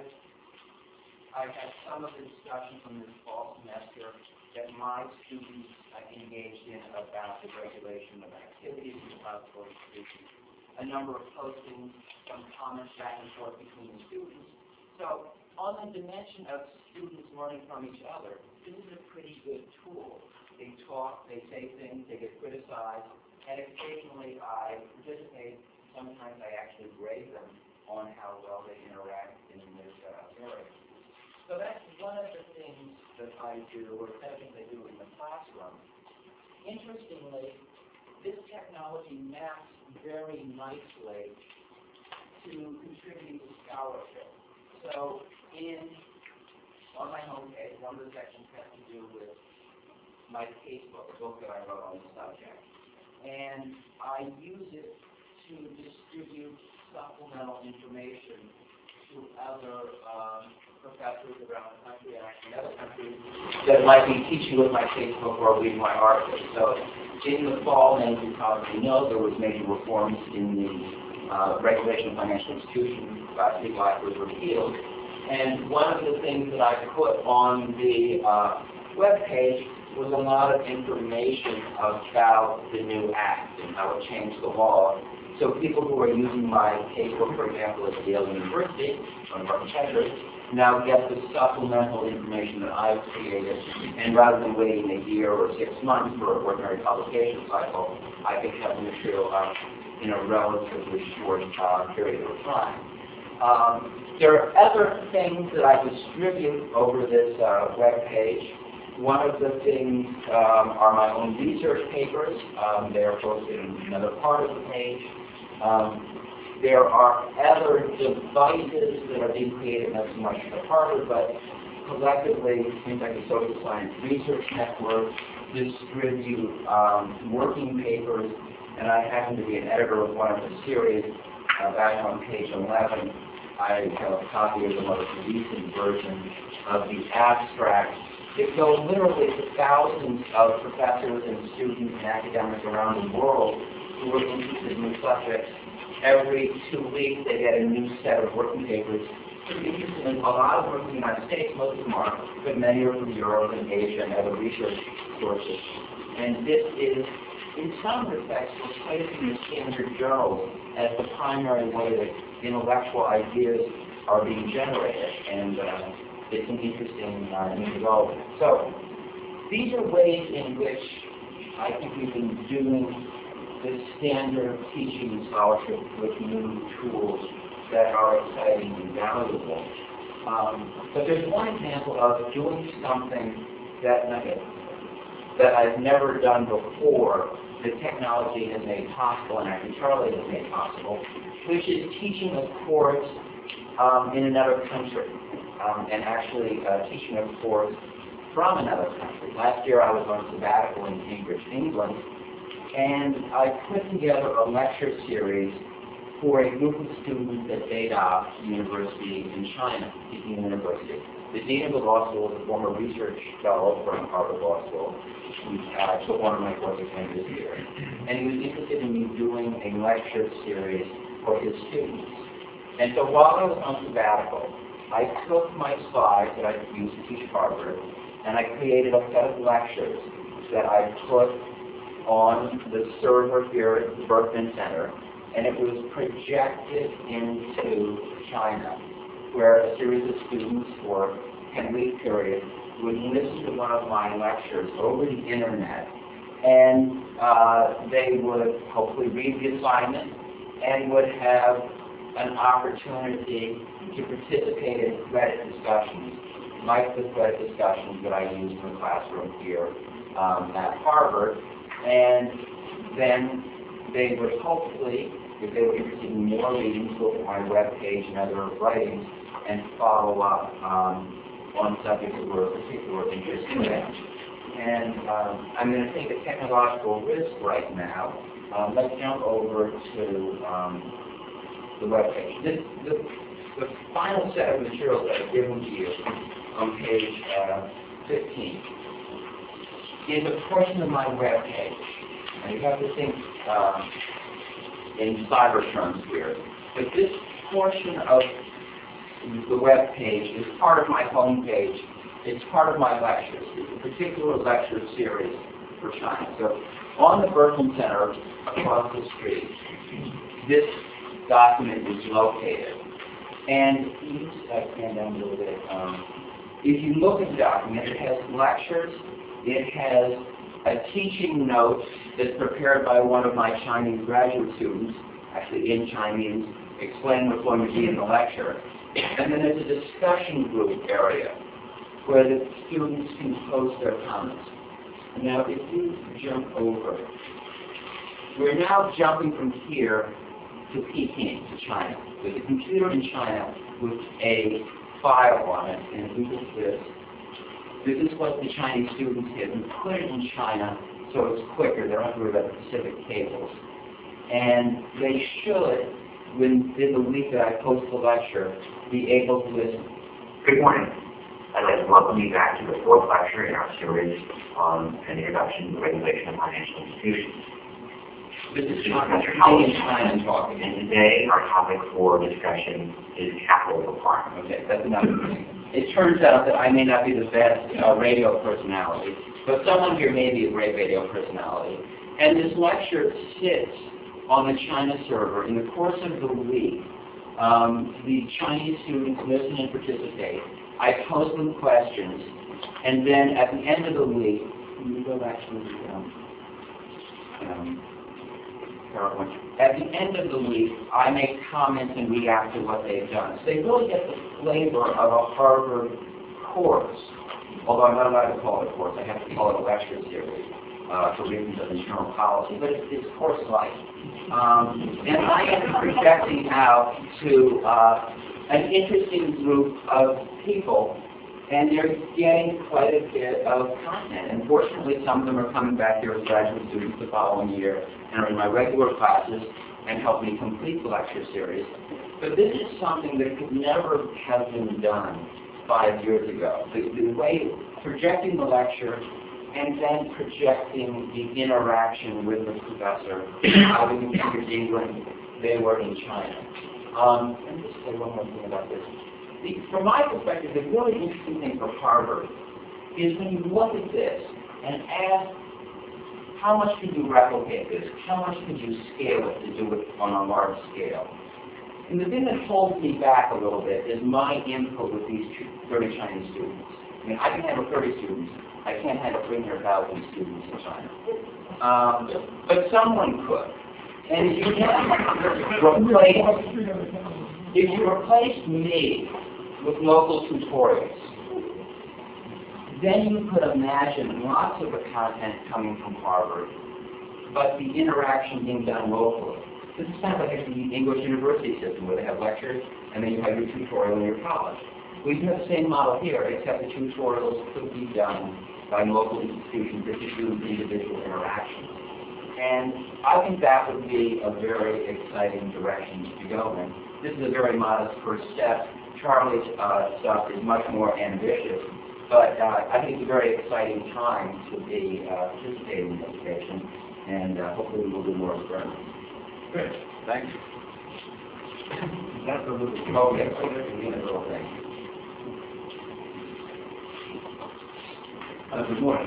I have some of the discussion from this fall semester that my students engaged in about the regulation of activities in depository institutions, a number of postings, some comments back and forth between the students. So on the dimension of students learning from each other, this is a pretty good tool. They talk, they say things, they get criticized, and occasionally I participate. Sometimes I actually grade them on how well they interact in this area. So that's one of the things that I do, or the things I do in the classroom. Interestingly, this technology maps very nicely to contributing to scholarship. So on my homepage, one of the sections has to do with my casebook, a book that I wrote on the subject. And I use it to distribute supplemental information to other professors around the country and actually other countries that might be teaching with my casebook or reading my articles. So in the fall, many of you probably know, there was major reforms in the regulation of financial institutions. Legal Act was repealed. And one of the things that I put on the web page was a lot of information about the new act and how it changed the law. So people who are using my casebook, for example, at Yale University, one of our competitors, now get the supplemental information that I've created, and rather than waiting a year or 6 months for an ordinary publication cycle, I can have the material out in a relatively short period of time. There are other things that I distribute over this web page. One of the things are my own research papers. They are posted in another part of the page. There are other devices that are being created, not so much at Harvard, but collectively, things like the Social Science Research Network distribute working papers, and I happen to be an editor of one of the series. Back on page 11, I have a copy of the most recent version of the abstract. It goes literally to thousands of professors and students and academics around the world who are interested in the subject. Every 2 weeks, they get a new set of working papers. Pretty interesting. A lot of them are from the United States, most of them are, but many are from Europe and Asia and other research sources. And this is, in some respects, replacing the standard journals as the primary way that intellectual ideas are being generated. And it's an interesting new development. So these are ways in which I think we've been doing the standard teaching and scholarship with new tools that are exciting and valuable. But there's one example of doing something that I've never done before, that technology has made possible, and actually Charlie has made possible, which is teaching a course in another country, and actually teaching a course from another country. Last year I was on sabbatical in Cambridge, England, and I put together a lecture series for a group of students at Beida University in China, Peking University. The dean of the law school is a former research fellow from Harvard Law School. He took one of my courses this year. And he was interested in me doing a lecture series for his students. And so while I was on sabbatical, I took my slides that I used to teach Harvard, and I created a set of lectures that I put on the server here at the Berkman Center, and it was projected into China, where a series of students for a 10-week period would listen to one of my lectures over the internet, and they would hopefully read the assignment and would have an opportunity to participate in credit discussions, like the credit discussions that I use in the classroom here at Harvard. And then they would hopefully, if they were interested in more readings, look at my webpage and other writings and follow up on subjects that were of particular interest to them. And I'm going to take a technological risk right now. Let's jump over to the webpage. The final set of materials that I've given to you on page 15 is a portion of my webpage. And you have to think in cyber terms here. But this portion of the web page is part of my home page. It's part of my lectures. It's a particular lecture series for China. So on the Berkman Center across the street, this document is located. And you stand down a little bit. If you look at the document, it has lectures. It has a teaching note that's prepared by one of my Chinese graduate students, actually in Chinese, explaining what's going to be in the lecture. And then there's a discussion group area where the students can post their comments. Now, if you jump over, we're now jumping from here to Peking, to China. There's a computer in China with a file on it, and if we look at this, this is what the Chinese students did. We put it in China so it's quicker. They don't have to worry about the Pacific cables. And they should, within the week that I post the lecture, be able to listen. Good morning. I'd like to welcome you back to the fourth lecture in our series on an introduction to the regulation of financial institutions. This is Professor Howard in China talking. And today our topic for discussion is capital requirements. Okay, that's enough. It turns out that I may not be the best radio personality, but someone here may be a great radio personality. And this lecture sits on the China server. In the course of the week, the Chinese students listen and participate. I pose them questions, and then at the end of the week, can you go back to PowerPoint? At the end of the week, I make comments and react to what they've done. So they really get the flavor of a Harvard course, although I'm not allowed to call it a course. I have to call it a lecture series for reasons of internal policy, but it's course-like. And I am projecting out to an interesting group of people, and they're getting quite a bit of content. And fortunately, some of them are coming back here as graduate students the following year and are in my regular classes and help me complete the lecture series. But this is something that could never have been done 5 years ago. The way, projecting the lecture and then projecting the interaction with the professor. I was in Cambridge, England. They were in China. Let me just say one more thing about this. From my perspective, the really interesting thing for Harvard is when you look at this and ask, how much can you replicate this? How much can you scale it to do it on a large scale? And the thing that holds me back a little bit is my input with these 30 Chinese students. I mean, I can handle 30 students. I can't handle 300,000 students in China. But someone could. And if you replace me with local tutorials, then you could imagine lots of the content coming from Harvard, but the interaction being done locally. This is kind of like the English university system where they have lectures and then you have your tutorial in your college. We do have the same model here, except the tutorials could be done by local institutions that just do individual interactions. And I think that would be a very exciting direction to go in. This is a very modest first step. Charlie's stuff is much more ambitious, but I think it's a very exciting time to be participating in education, and hopefully we'll do more experiments. Good. Thank you. That's a little okay. Little thing. Good morning.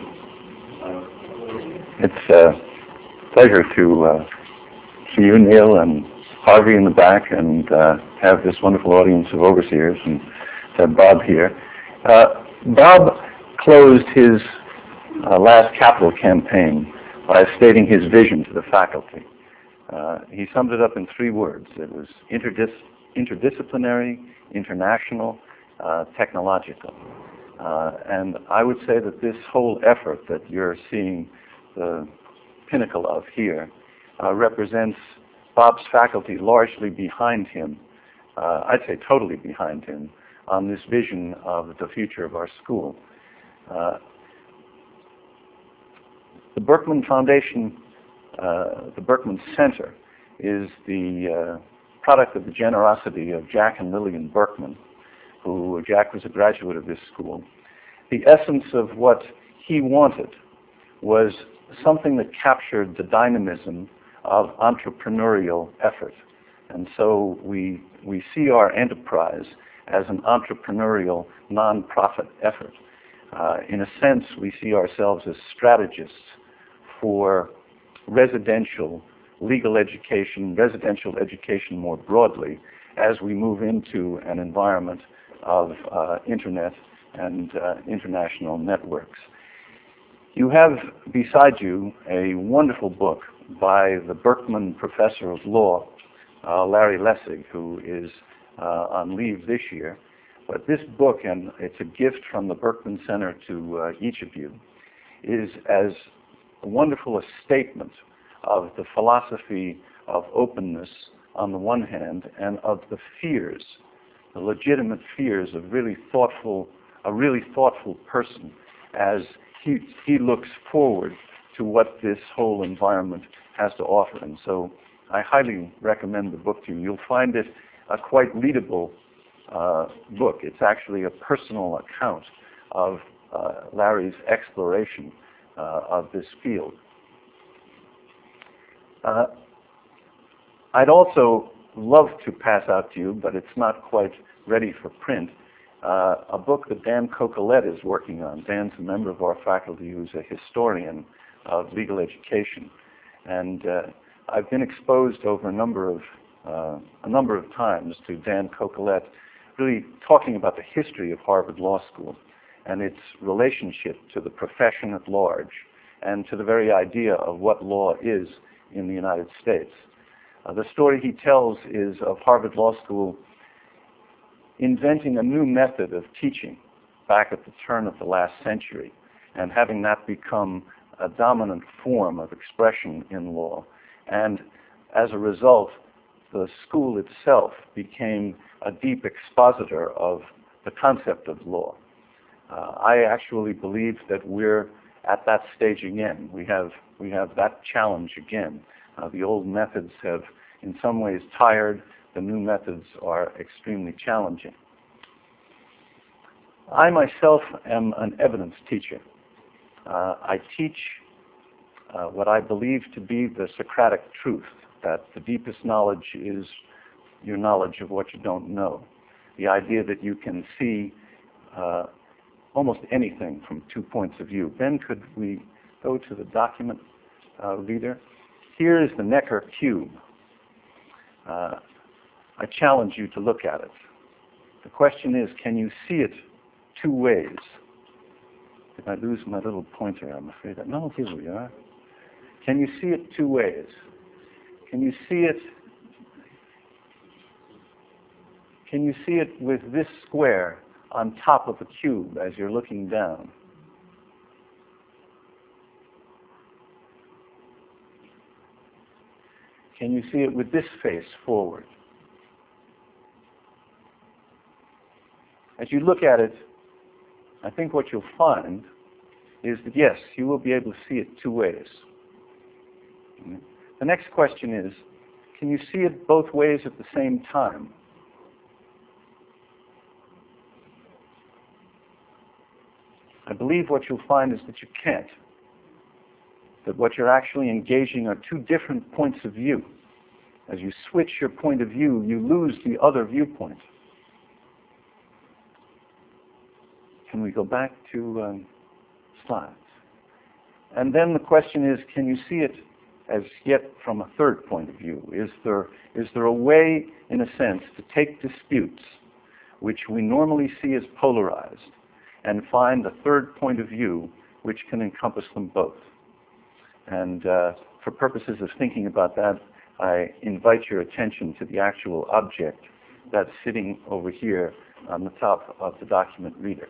It's a pleasure to see you, Neil, and Harvey in the back, and have this wonderful audience of overseers, and to have Bob here. Bob closed his last capital campaign by stating his vision to the faculty. He summed it up in 3 words. It was interdisciplinary, international, technological. And I would say that this whole effort that you're seeing the pinnacle of here represents Bob's faculty largely behind him, I'd say totally behind him, on this vision of the future of our school. The Berkman Foundation, the Berkman Center, is the product of the generosity of Jack and Lillian Berkman, who Jack was a graduate of this school. The essence of what he wanted was something that captured the dynamism of entrepreneurial effort. And so we see our enterprise as an entrepreneurial nonprofit effort. In a sense, we see ourselves as strategists for residential legal education, residential education more broadly, as we move into an environment of internet and international networks. You have beside you a wonderful book by the Berkman Professor of Law, Larry Lessig, who is on leave this year. But this book, and it's a gift from the Berkman Center to each of you, is as wonderful a statement of the philosophy of openness on the one hand, and of the fears, the legitimate fears of a really thoughtful person as he looks forward to what this whole environment has to offer. And so I highly recommend the book to you. You'll find it a quite readable book. It's actually a personal account of Larry's exploration of this field. I'd also love to pass out to you, but it's not quite ready for print, a book that Dan Cocolette is working on. Dan's a member of our faculty who's a historian of legal education. And I've been exposed over a number of times to Dan Cocolette really talking about the history of Harvard Law School and its relationship to the profession at large and to the very idea of what law is in the United States. The story he tells is of Harvard Law School inventing a new method of teaching back at the turn of the last century and having that become a dominant form of expression in law. And as a result, the school itself became a deep expositor of the concept of law. I actually believe that we're at that stage again. We have that challenge again. The old methods have in some ways tired. The new methods are extremely challenging. I myself am an evidence teacher. I teach what I believe to be the Socratic truth, that the deepest knowledge is your knowledge of what you don't know. The idea that you can see almost anything from 2 points of view. Ben, could we go to the document reader? Here is the Necker cube. I challenge you to look at it. The question is, can you see it 2 ways? Did I lose my little pointer? I'm afraid. No, here we are. Can you see it two ways? Can you see it? Can you see it with this square on top of a cube as you're looking down? Can you see it with this face forward? As you look at it, I think what you'll find is that, yes, you will be able to see it two ways. The next question is, can you see it both ways at the same time? I believe what you'll find is that you can't. That what you're actually engaging are two different points of view. As you switch your point of view, you lose the other viewpoint. Can we go back to slides? And then the question is, can you see it as yet from a third point of view? Is there a way, in a sense, to take disputes, which we normally see as polarized, and find a third point of view which can encompass them both? And for purposes of thinking about that, I invite your attention to the actual object that's sitting over here on the top of the document reader.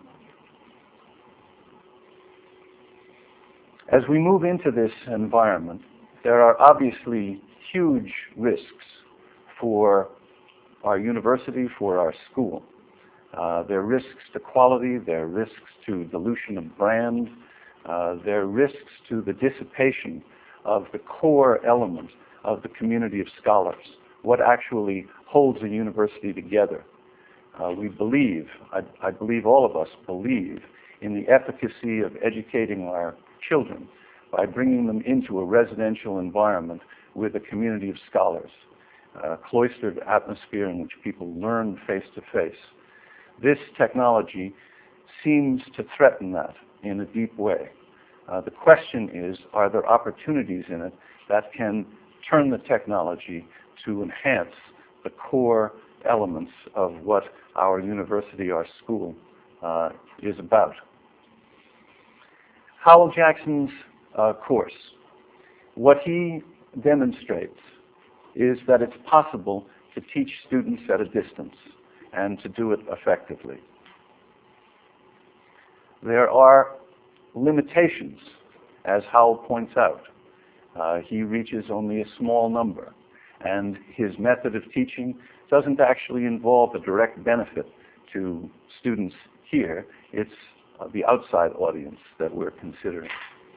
As we move into this environment, there are obviously huge risks for our university, for our school. There are risks to quality, there are risks to dilution of brand, there are risks to the dissipation of the core element of the community of scholars, what actually holds a university together. We believe, I believe all of us believe, in the efficacy of educating our children by bringing them into a residential environment with a community of scholars, a cloistered atmosphere in which people learn face to face. This technology seems to threaten that in a deep way. The question is, are there opportunities in it that can turn the technology to enhance the core elements of what our university, our school, is about? Howell Jackson's course, what he demonstrates is that it's possible to teach students at a distance and to do it effectively. There are limitations, as Howell points out. He reaches only a small number, and his method of teaching doesn't actually involve a direct benefit to students here. It's the outside audience that we're considering.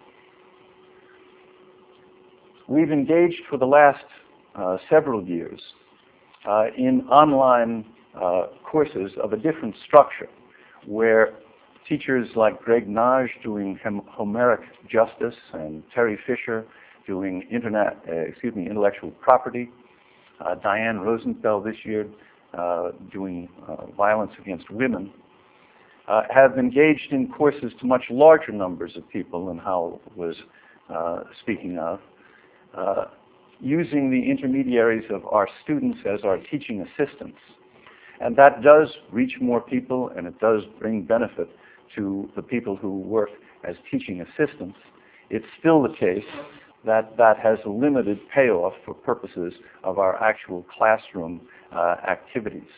We've engaged for the last several years in online courses of a different structure, where teachers like Greg Nage doing Homeric Justice and Terry Fisher doing intellectual property, Diane Rosenfeld this year doing violence against women, have engaged in courses to much larger numbers of people than Howell was speaking of, using the intermediaries of our students as our teaching assistants. And that does reach more people, and it does bring benefit to the people who work as teaching assistants. It's still the case that that has a limited payoff for purposes of our actual classroom activities.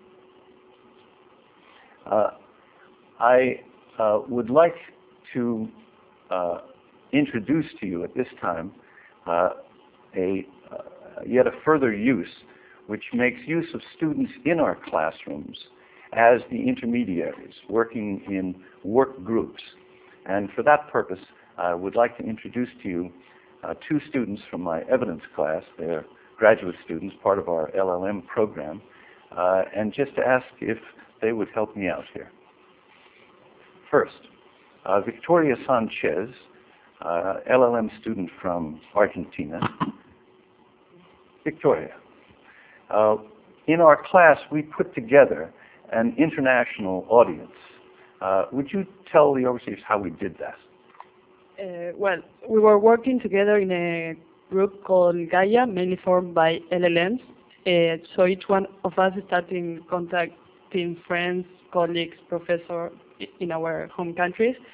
I would like to introduce to you at this time yet a further use which makes use of students in our classrooms as the intermediaries, working in work groups. And for that purpose, I would like to introduce to you two students from my evidence class. They're graduate students, part of our LLM program, and just to ask if they would help me out here. First, Victoria Sanchez, LLM student from Argentina. Victoria, in our class, we put together an international audience. Would you tell the overseers how we did that? Well, we were working together in a group called Gaia, mainly formed by LLMs. So each one of us started contacting friends, colleagues, professors in our home countries,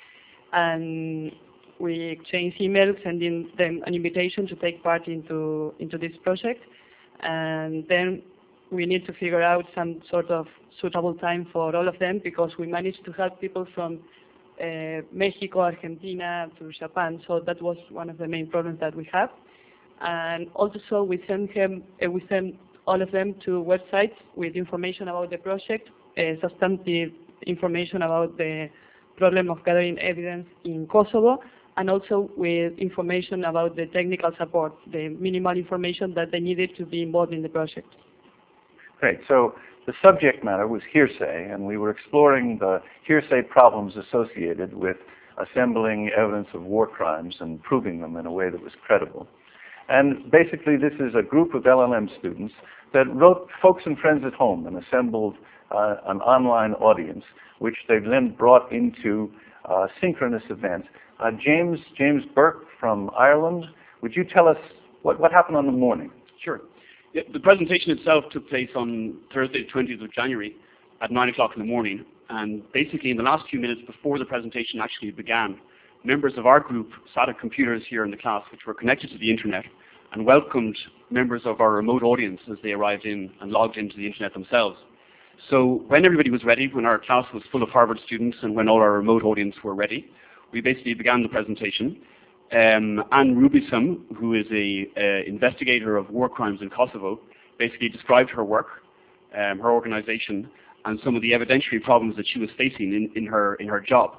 and we exchange emails, sending them an invitation to take part into this project. And then we need to figure out some sort of suitable time for all of them, because we managed to have people from Mexico, Argentina to Japan. So that was one of the main problems that we have. And also we send all of them to websites with information about the project, substantive information about the problem of gathering evidence in Kosovo, and also with information about the technical support, the minimal information that they needed to be involved in the project. Great. So the subject matter was hearsay, and we were exploring the hearsay problems associated with assembling evidence of war crimes and proving them in a way that was credible. And basically, this is a group of LLM students that wrote Folks and Friends at Home and assembled an online audience, which they then brought into synchronous events. James Burke from Ireland, would you tell us what happened on the morning? Sure. Yeah, the presentation itself took place on Thursday, the 20th of January at 9 o'clock in the morning. And basically, in the last few minutes before the presentation actually began, members of our group sat at computers here in the class, which were connected to the internet, and welcomed members of our remote audience as they arrived in and logged into the internet themselves. So when everybody was ready, when our class was full of Harvard students and when all our remote audience were ready, we basically began the presentation. Anne Rubisam, who is a investigator of war crimes in Kosovo, basically described her work, her organization, and some of the evidentiary problems that she was facing in her job.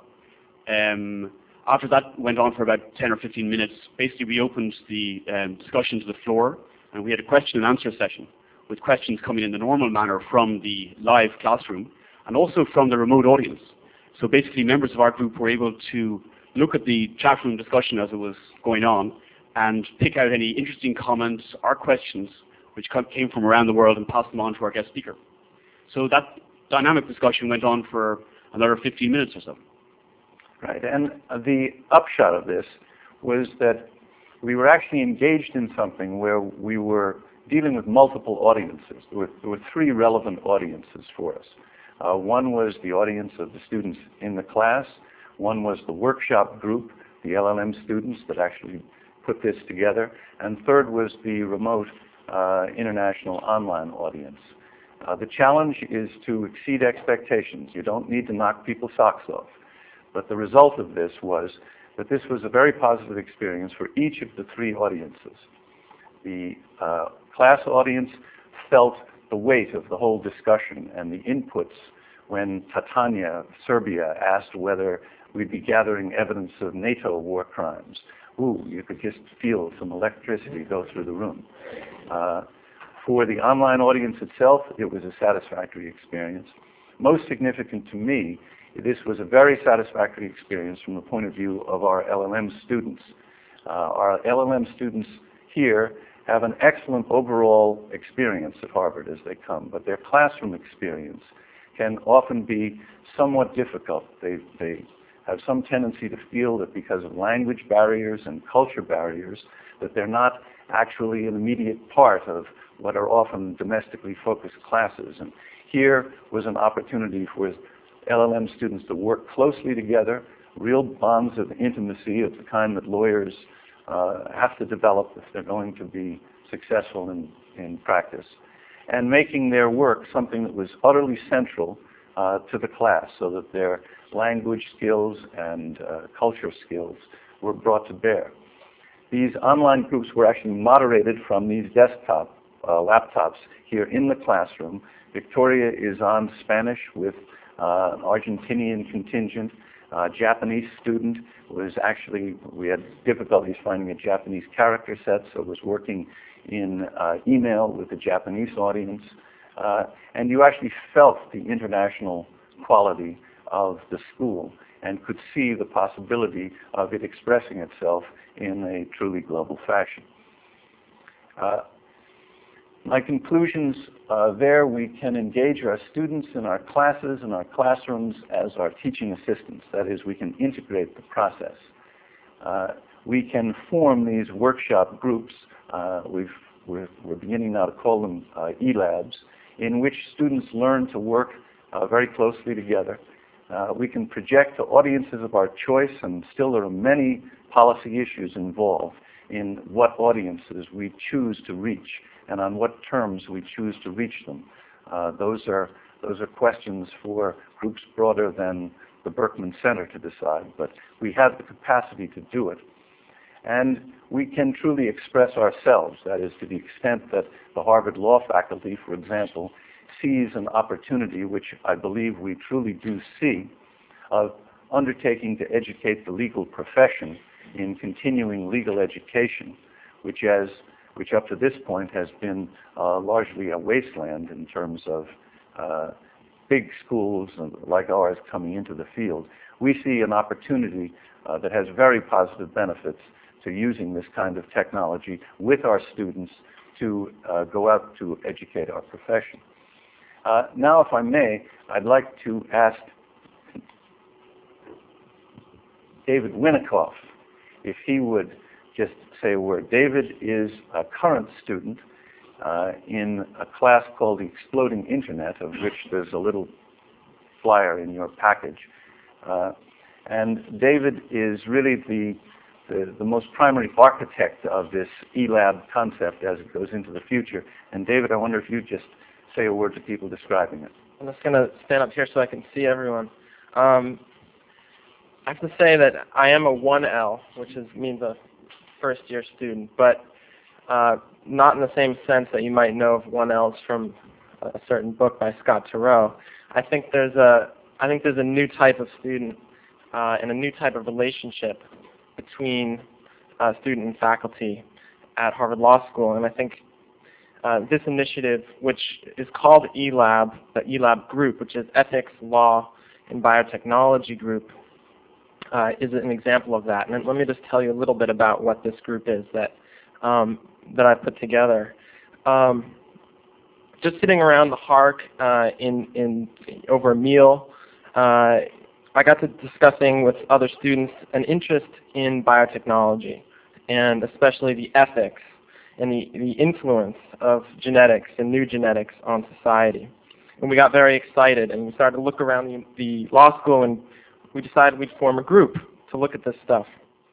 After that went on for about 10 or 15 minutes, basically we opened the discussion to the floor, and we had a question and answer session with questions coming in the normal manner from the live classroom and also from the remote audience. So basically members of our group were able to look at the chat room discussion as it was going on and pick out any interesting comments or questions which came from around the world and pass them on to our guest speaker. So that dynamic discussion went on for another 15 minutes or so. Right, and the upshot of this was that we were actually engaged in something where we were dealing with multiple audiences. There were three relevant audiences for us. One was the audience of the students in the class. One was the workshop group, the LLM students that actually put this together. And third was the remote international online audience. The challenge is to exceed expectations. You don't need to knock people's socks off. But the result of this was that this was a very positive experience for each of the three audiences. The class audience felt the weight of the whole discussion and the inputs when Tatania, Serbia, asked whether we'd be gathering evidence of NATO war crimes. Ooh, you could just feel some electricity go through the room. For the online audience itself, it was a satisfactory experience. Most significant to me, this was a very satisfactory experience from the point of view of our LLM students. Our LLM students here have an excellent overall experience at Harvard as they come, but their classroom experience can often be somewhat difficult. They have some tendency to feel that because of language barriers and culture barriers, that they're not actually an immediate part of what are often domestically focused classes. And here was an opportunity for LLM students to work closely together, real bonds of intimacy of the kind that lawyers have to develop if they're going to be successful in practice, and making their work something that was utterly central to the class so that their language skills and culture skills were brought to bear. These online groups were actually moderated from these desktop laptops here in the classroom. Victoria is on Spanish with an Argentinian contingent. Japanese student was actually, we had difficulties finding a Japanese character set, so was working in email with the Japanese audience. And you actually felt the international quality of the school and could see the possibility of it expressing itself in a truly global fashion. My conclusions, there we can engage our students in our classes and our classrooms as our teaching assistants. That is, we can integrate the process. We can form these workshop groups, we're beginning now to call them e-labs, in which students learn to work very closely together. We can project to audiences of our choice, and still there are many policy issues involved in what audiences we choose to reach and on what terms we choose to reach them. Those are questions for groups broader than the Berkman Center to decide, but we have the capacity to do it. And we can truly express ourselves, that is, to the extent that the Harvard Law faculty, for example, sees an opportunity, which I believe we truly do see, of undertaking to educate the legal profession in continuing legal education, which up to this point has been largely a wasteland in terms of big schools like ours coming into the field. We see an opportunity that has very positive benefits to using this kind of technology with our students to go out to educate our profession. Now, if I may, I'd like to ask David Winikoff if he would just say a word. David is a current student in a class called the Exploding Internet, of which there's a little flyer in your package. And David is really the most primary architect of this eLab concept as it goes into the future. And David, I wonder if you'd just say a word to people describing it. I'm just going to stand up here so I can see everyone. I have to say that I am a 1L, which means a first-year student, but not in the same sense that you might know of 1Ls from a certain book by Scott Turow. I think there's a new type of student and a new type of relationship between student and faculty at Harvard Law School, and I think this initiative, which is called eLab, the eLab group, which is Ethics, Law, and Biotechnology group, is an example of that. And let me just tell you a little bit about what this group is that I put together. Just sitting around the HARC over a meal, I got to discussing with other students an interest in biotechnology, and especially the ethics and the influence of genetics and new genetics on society. And we got very excited, and we started to look around the law school, and we decided we'd form a group to look at this stuff.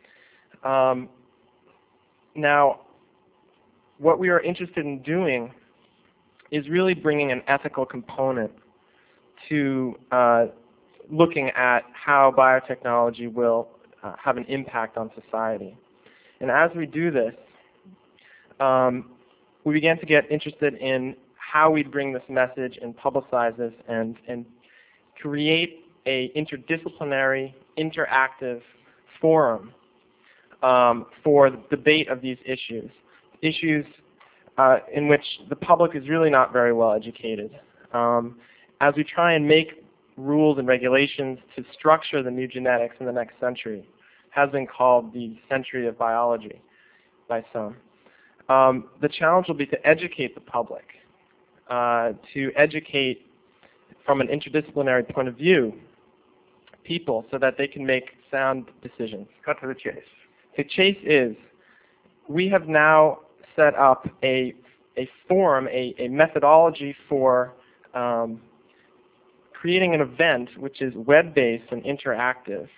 Now, what we are interested in doing is really bringing an ethical component to looking at how biotechnology will have an impact on society. And as we do this, we began to get interested in how we'd bring this message and publicize this and create a interdisciplinary, interactive forum for the debate of these issues in which the public is really not very well educated. As we try and make rules and regulations to structure the new genetics in the next century, has been called the century of biology by some. The challenge will be to educate the public, to educate from an interdisciplinary point of view people so that they can make sound decisions. Cut to the chase. The chase is, we have now set up a forum, a methodology for creating an event which is web-based and interactive.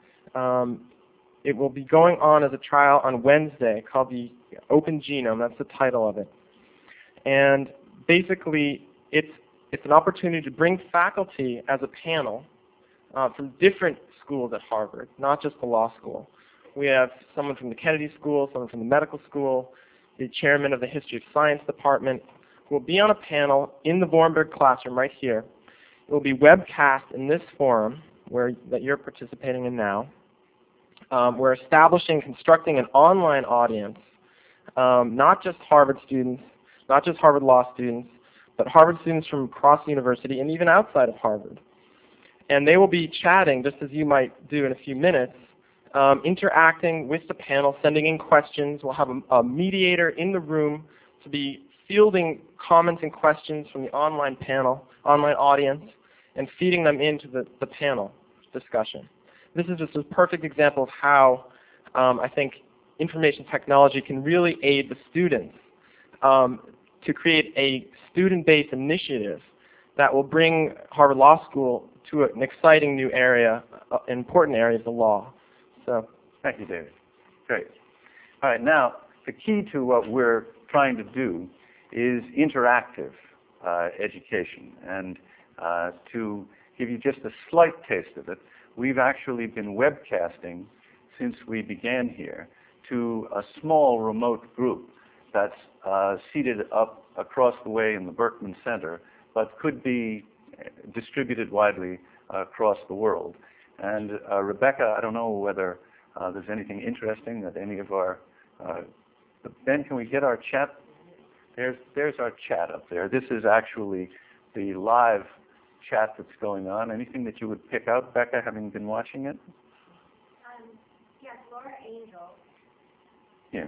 It will be going on as a trial on Wednesday called the Open Genome. That's the title of it. And basically, it's an opportunity to bring faculty as a panel from different schools at Harvard, not just the law school. We have someone from the Kennedy School, someone from the medical school, the chairman of the History of Science department, who will be on a panel in the Vormberg classroom right here. It will be webcast in this forum that you're participating in now. We're establishing, constructing an online audience, not just Harvard students, not just Harvard Law students, but Harvard students from across the university and even outside of Harvard. And they will be chatting, just as you might do in a few minutes, interacting with the panel, sending in questions. We'll have a mediator in the room to be fielding comments and questions from the online panel, online audience, and feeding them into the panel discussion. This is just a perfect example of how I think information technology can really aid the students to create a student-based initiative that will bring Harvard Law School to an exciting new area, an important area of the law. So, thank you, David. Great. All right, now the key to what we're trying to do is interactive education. And to give you just a slight taste of it, we've actually been webcasting since we began here to a small remote group that's seated up across the way in the Berkman Center, but could be distributed widely across the world. And Rebecca, I don't know whether there's anything interesting that any of our... Ben, can we get our chat? There's our chat up there. This is actually the live chat that's going on. Anything that you would pick out, Becca, having been watching it? Yes, Laura Angel. Yeah.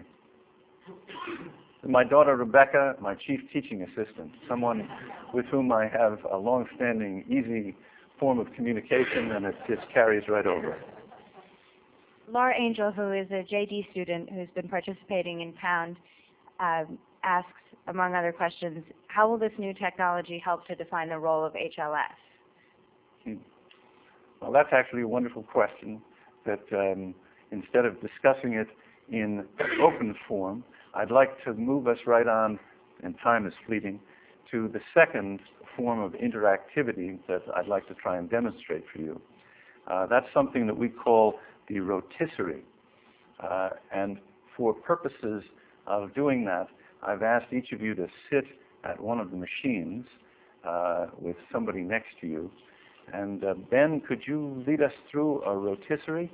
My daughter Rebecca, my chief teaching assistant, someone with whom I have a long-standing, easy form of communication, and it just carries right over. Laura Angel, who is a JD student who's been participating in Pound, asks, among other questions, how will this new technology help to define the role of HLS? Well, that's actually a wonderful question that instead of discussing it in open form, I'd like to move us right on, and time is fleeting, to the second form of interactivity that I'd like to try and demonstrate for you. That's something that we call the rotisserie. And for purposes of doing that, I've asked each of you to sit at one of the machines with somebody next to you. And Ben, could you lead us through a rotisserie?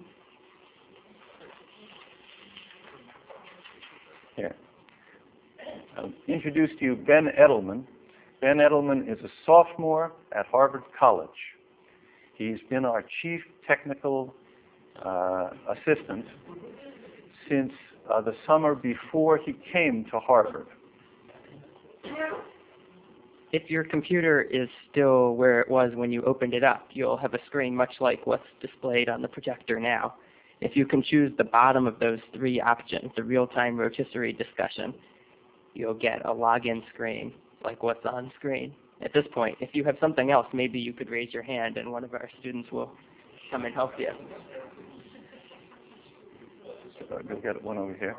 Here. I'll introduce to you Ben Edelman. Ben Edelman is a sophomore at Harvard College. He's been our chief technical assistant since the summer before he came to Harvard. if your computer is still where it was when you opened it up, you'll have a screen much like what's displayed on the projector now. If you can choose the bottom of those three options, the real-time rotisserie discussion, you'll get a login screen like what's on screen. At this point, if you have something else, maybe you could raise your hand and one of our students will come and help you. Go get one over here.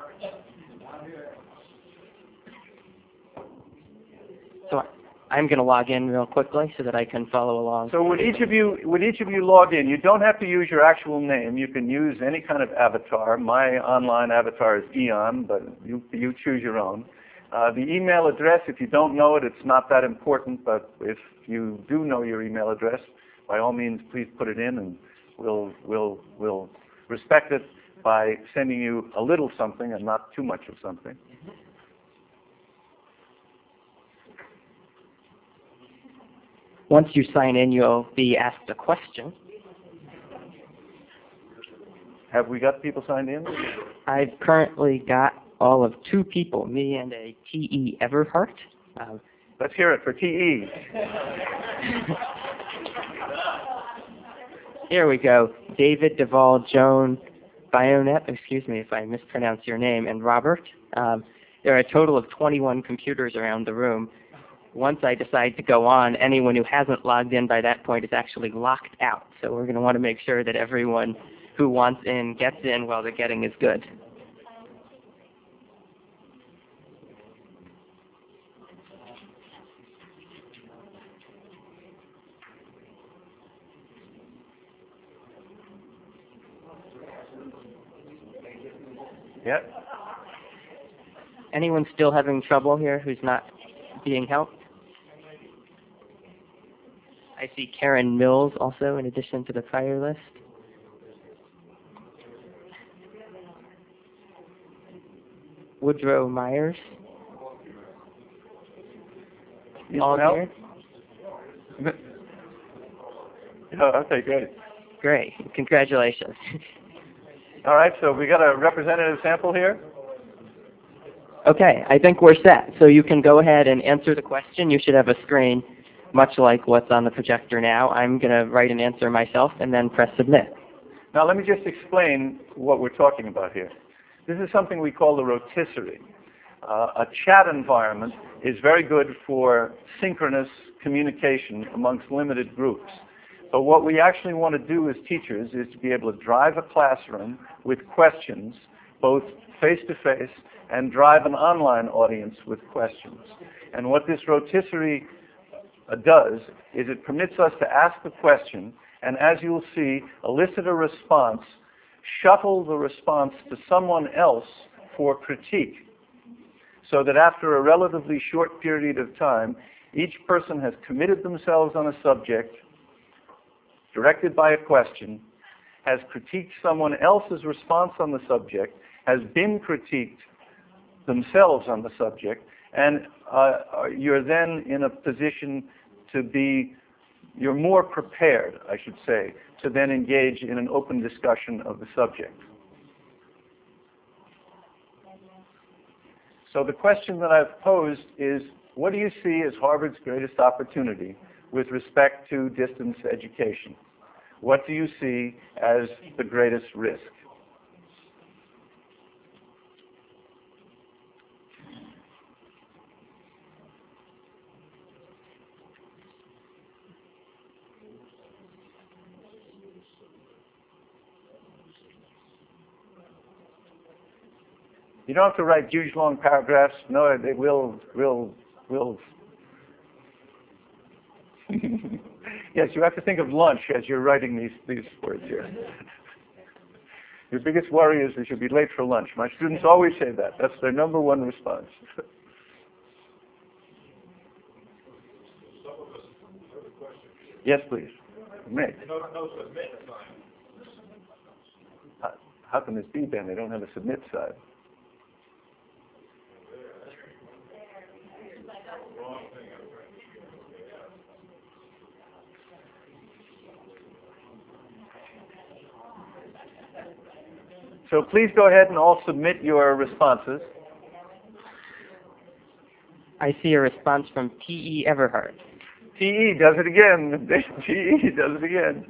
So I'm going to log in real quickly so that I can follow along. So would each of you log in? You don't have to use your actual name. You can use any kind of avatar. My online avatar is Eon, but you choose your own. The email address, if you don't know it, it's not that important, but if you do know your email address, by all means, please put it in, and we'll respect it by sending you a little something and not too much of something. Once you sign in, you'll be asked a question. Have we got people signed in? I've currently got all of 2 people, me and a T.E. Everhart. Let's hear it for T.E. Here we go. David, Duvall, Joan, Bionet, excuse me if I mispronounce your name, and Robert. There are a total of 21 computers around the room. Once I decide to go on, anyone who hasn't logged in by that point is actually locked out. So we're going to want to make sure that everyone who wants in gets in while the getting is good. Yeah. Anyone still having trouble here who's not being helped? I see Karen Mills also in addition to the prior list. Woodrow Myers. All here? Oh, okay, great. Great. Congratulations. All right, so we got a representative sample here. Okay, I think we're set. So you can go ahead and answer the question. You should have a screen much like what's on the projector now. I'm going to write an answer myself and then press submit. Now let me just explain what we're talking about here. This is something we call the rotisserie. A chat environment is very good for synchronous communication amongst limited groups. But what we actually want to do as teachers is to be able to drive a classroom with questions, both face-to-face, and drive an online audience with questions. And what this rotisserie does is it permits us to ask the question, and as you'll see, elicit a response, shuffle the response to someone else for critique, so that after a relatively short period of time, each person has committed themselves on a subject, directed by a question, has critiqued someone else's response on the subject, has been critiqued themselves on the subject, and you're then in a position to be, you're more prepared, I should say, to then engage in an open discussion of the subject. So the question that I've posed is, what do you see as Harvard's greatest opportunity with respect to distance education? What do you see as the greatest risk? You don't have to write huge long paragraphs. No, they will. Yes, you have to think of lunch as you're writing these words here. Your biggest worry is that you'll be late for lunch. My students always say that. That's their number one response. Yes, please. May. How can this be, Ben? They don't have a submit side. So please go ahead and all submit your responses. I see a response from T.E. Everhart. T.E. does it again. T.E. does it again.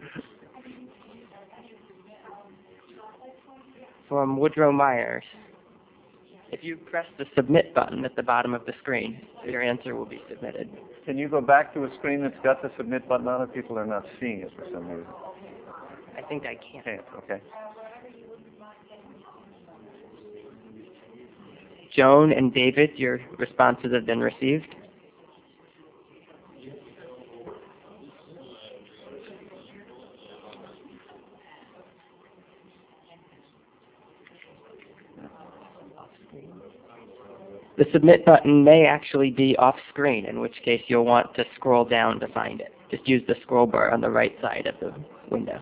From Woodrow Myers. If you press the submit button at the bottom of the screen, your answer will be submitted. Can you go back to a screen that's got the submit button on it? People are not seeing it for some reason. I think I can. Okay. Joan and David, your responses have been received. The submit button may actually be off screen, in which case you'll want to scroll down to find it. Just use the scroll bar on the right side of the window.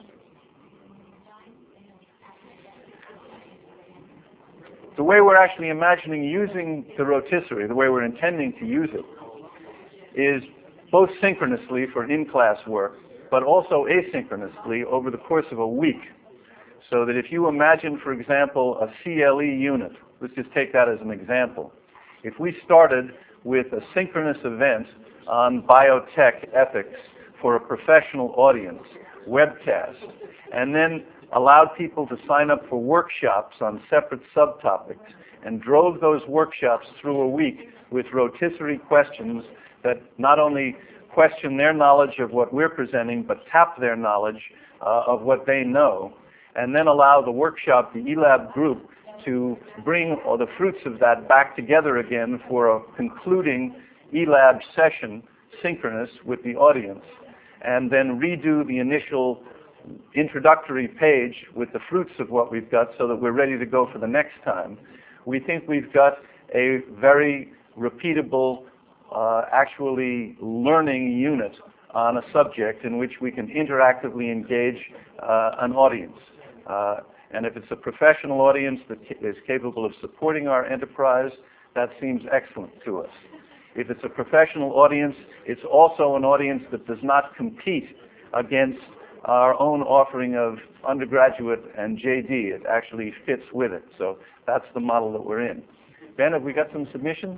The way we're actually imagining using the rotisserie, the way we're intending to use it, is both synchronously for in-class work, but also asynchronously over the course of a week. So that if you imagine, for example, a CLE unit, let's just take that as an example. If we started with a synchronous event on biotech ethics for a professional audience, webcast, and then allowed people to sign up for workshops on separate subtopics, and drove those workshops through a week with rotisserie questions that not only question their knowledge of what we're presenting, but tap their knowledge of what they know, and then allow the workshop, the eLab group, to bring all the fruits of that back together again for a concluding eLab session, synchronous with the audience, and then redo the initial introductory page with the fruits of what we've got so that we're ready to go for the next time. We think we've got a very repeatable, actually learning unit on a subject in which we can interactively engage an audience. And if it's a professional audience that is capable of supporting our enterprise, that seems excellent to us. If it's a professional audience, it's also an audience that does not compete against our own offering of undergraduate and JD. It actually fits with it. So that's the model that we're in. Ben, have we got some submissions?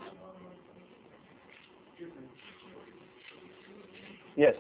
Yes.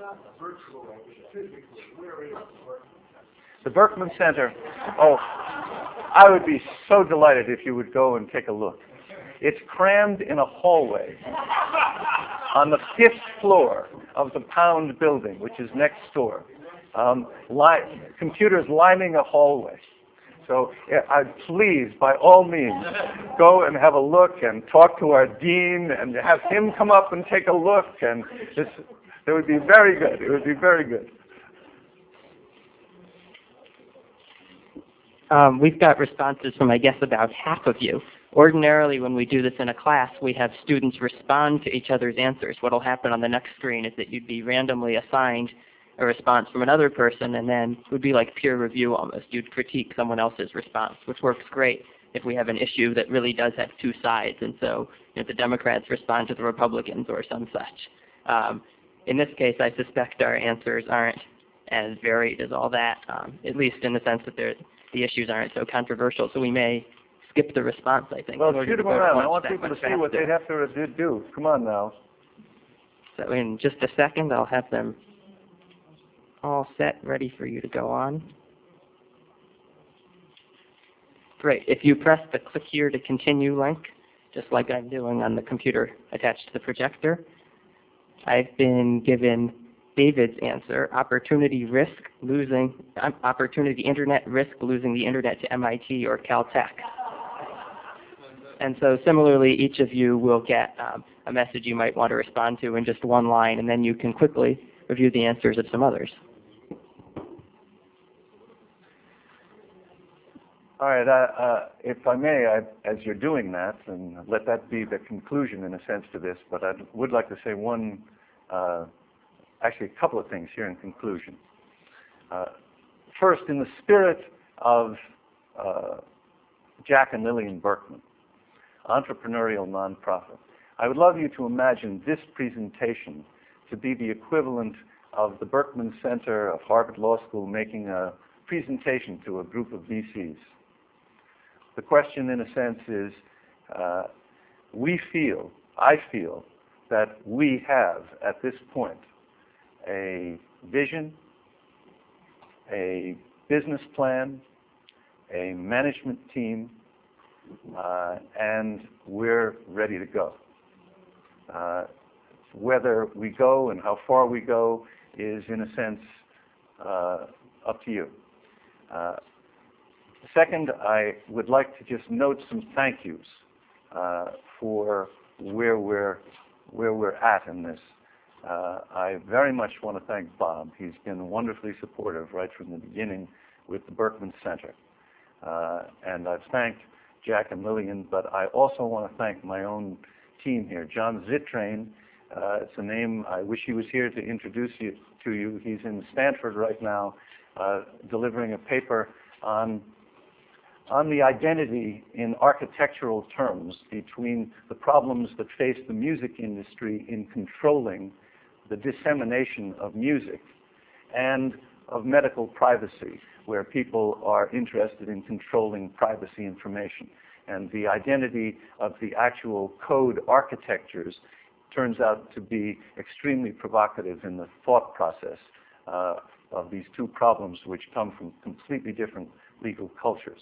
The Berkman Center. Oh, I would be so delighted if you would go and take a look. It's crammed in a hallway on the 5th floor of the Pound building, which is next door. Computers lining a hallway. So please, by all means, go and have a look and talk to our dean and have him come up and take a look. And it would be very good. It would be very good. We've got responses from, I guess, about half of you. Ordinarily, when we do this in a class, we have students respond to each other's answers. What will happen on the next screen is that you'd be randomly assigned a response from another person, and then it would be like peer review almost. You'd critique someone else's response, which works great if we have an issue that really does have two sides, and so the Democrats respond to the Republicans or some such. In this case, I suspect our answers aren't as varied as all that, at least in the sense that the issues aren't so controversial, so we may skip the response, I think. Well, shoot them around. I want people to see what they'd have to do. Come on now. So in just a second, I'll have them all set, ready for you to go on. Great. If you press the click here to continue link, just like I'm doing on the computer attached to the projector, I've been given David's answer, opportunity internet risk losing the internet to MIT or Caltech. And so similarly, each of you will get a message you might want to respond to in just one line, and then you can quickly review the answers of some others. All right, if I may, as you're doing that, and let that be the conclusion in a sense to this, but I would like to say actually a couple of things here in conclusion. First, in the spirit of Jack and Lillian Berkman, entrepreneurial nonprofit, I would love you to imagine this presentation to be the equivalent of the Berkman Center of Harvard Law School making a presentation to a group of VCs. The question, in a sense, is I feel that we have, at this point, a vision, a business plan, a management team, and we're ready to go. Whether we go and how far we go is, in a sense, up to you. Second, I would like to just note some thank yous for where we're at in this. I very much want to thank Bob. He's been wonderfully supportive right from the beginning with the Berkman Center. And I've thanked Jack and Lillian, but I also want to thank my own team here. John Zittrain, it's a name I wish he was here to introduce you to you. He's in Stanford right now delivering a paper on the identity in architectural terms between the problems that face the music industry in controlling the dissemination of music and of medical privacy, where people are interested in controlling privacy information. And the identity of the actual code architectures turns out to be extremely provocative in the thought process of these two problems, which come from completely different legal cultures.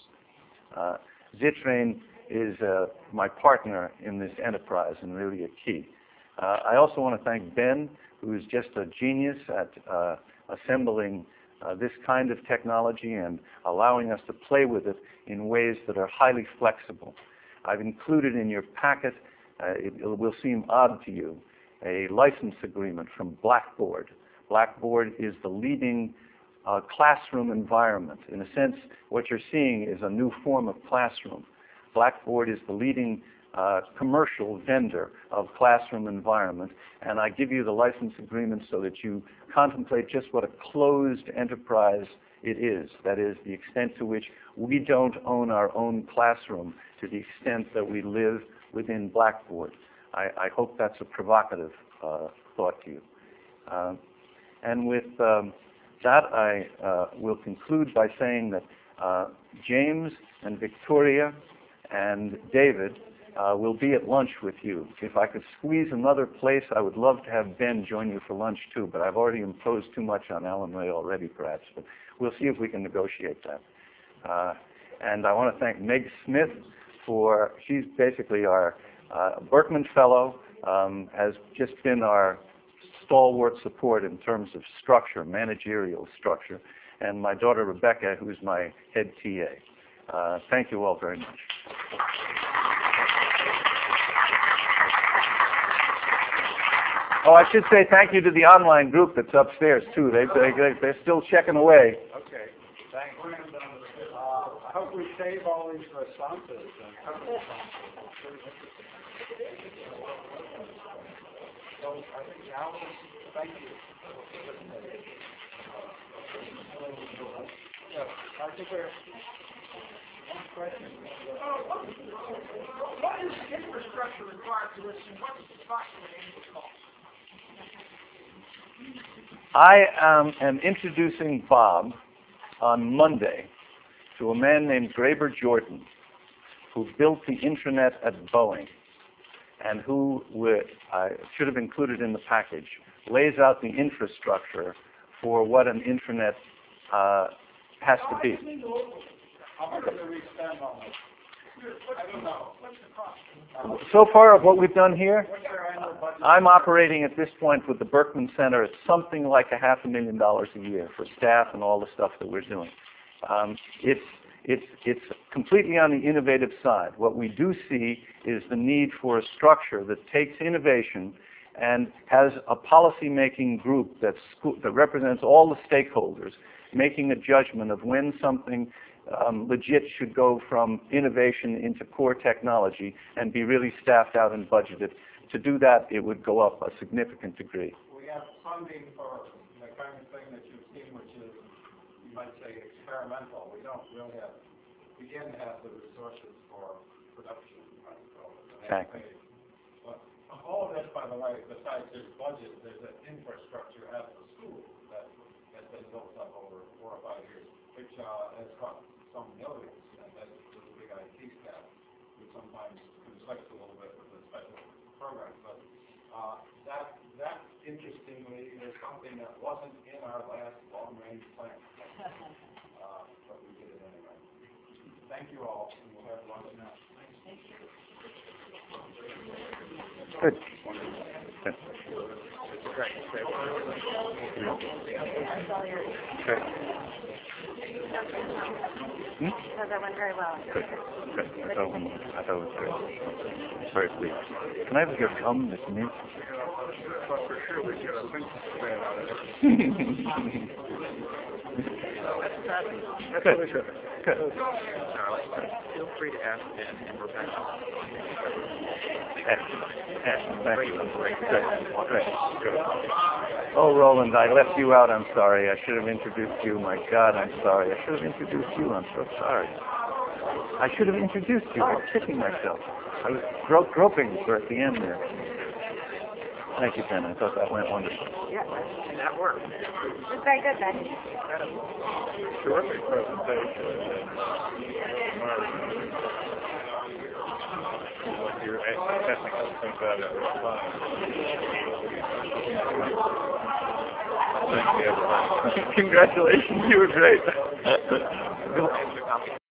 Zittrain is my partner in this enterprise and really a key. I also want to thank Ben, who is just a genius at assembling this kind of technology and allowing us to play with it in ways that are highly flexible. I've included in your packet, it will seem odd to you, a license agreement from Blackboard. Blackboard is the leading classroom environment. In a sense, what you're seeing is a new form of classroom. Blackboard is the leading commercial vendor of classroom environment, and I give you the license agreement so that you contemplate just what a closed enterprise it is. That is, the extent to which we don't own our own classroom to the extent that we live within Blackboard. I hope that's a provocative thought to you. And with that, I will conclude by saying that James and Victoria and David will be at lunch with you. If I could squeeze another place, I would love to have Ben join you for lunch too, but I've already imposed too much on Alan Ray already, perhaps. But we'll see if we can negotiate that. And I want to thank Meg Smith she's basically our Berkman Fellow has just been our stalwart support in terms of structure, managerial structure, and my daughter Rebecca, who's my head TA. Thank you all very much. Oh, I should say thank you to the online group that's upstairs too. They're still checking away. Okay, thanks. I hope we save all these responses. So I think now, thank you. I think there's one question. What is the infrastructure required to this, and what's the approximate cost? I am introducing Bob on Monday to a man named Graber Jordan, who built the intranet at Boeing, and who I should have included in the package, lays out the infrastructure for what an intranet has to be. How much do we spend on this? I don't know. What's the cost? So far of what we've done here, I'm operating at this point with the Berkman Center at something like $500,000 a year for staff and all the stuff that we're doing. It's completely on the innovative side. What we do see is the need for a structure that takes innovation and has a policy-making group that represents all the stakeholders, making a judgment of when something legit should go from innovation into core technology and be really staffed out and budgeted. To do that, it would go up a significant degree. We have funding for the kind of thing that you've seen, which is, you might say, experimental. We don't really begin to have the resources for production. Exactly. But all of this, by the way, besides this budget, there's an infrastructure at the school that has been built up over 4 or 5 years, which has cost some millions, and that's the big IT staff, which sometimes conflicts a little bit with the special program. But that interestingly is something that wasn't in our last long-range plan, but we did it anyway. Thank you all, and we'll have lunch now. Good. Okay. So that went very well. Good. I thought it was good. Very pleased. Can I have your gum, Miss Mint? For sure, we should have been Good. Good. Feel free to ask Ben and Rebecca. Excellent. Thank you. Good. Good. Oh, Roland, I left you out. I'm sorry. I should have introduced you. My God, I'm sorry. I should have introduced you. I'm so sorry. I should have introduced you. I'm kicking myself. I was groping for at the end there. Thank you, Ben. I thought that went wonderful. Yeah, that worked. It's very good, Ben. Terrific presentation. Your technical things out of it. Congratulations. You were great.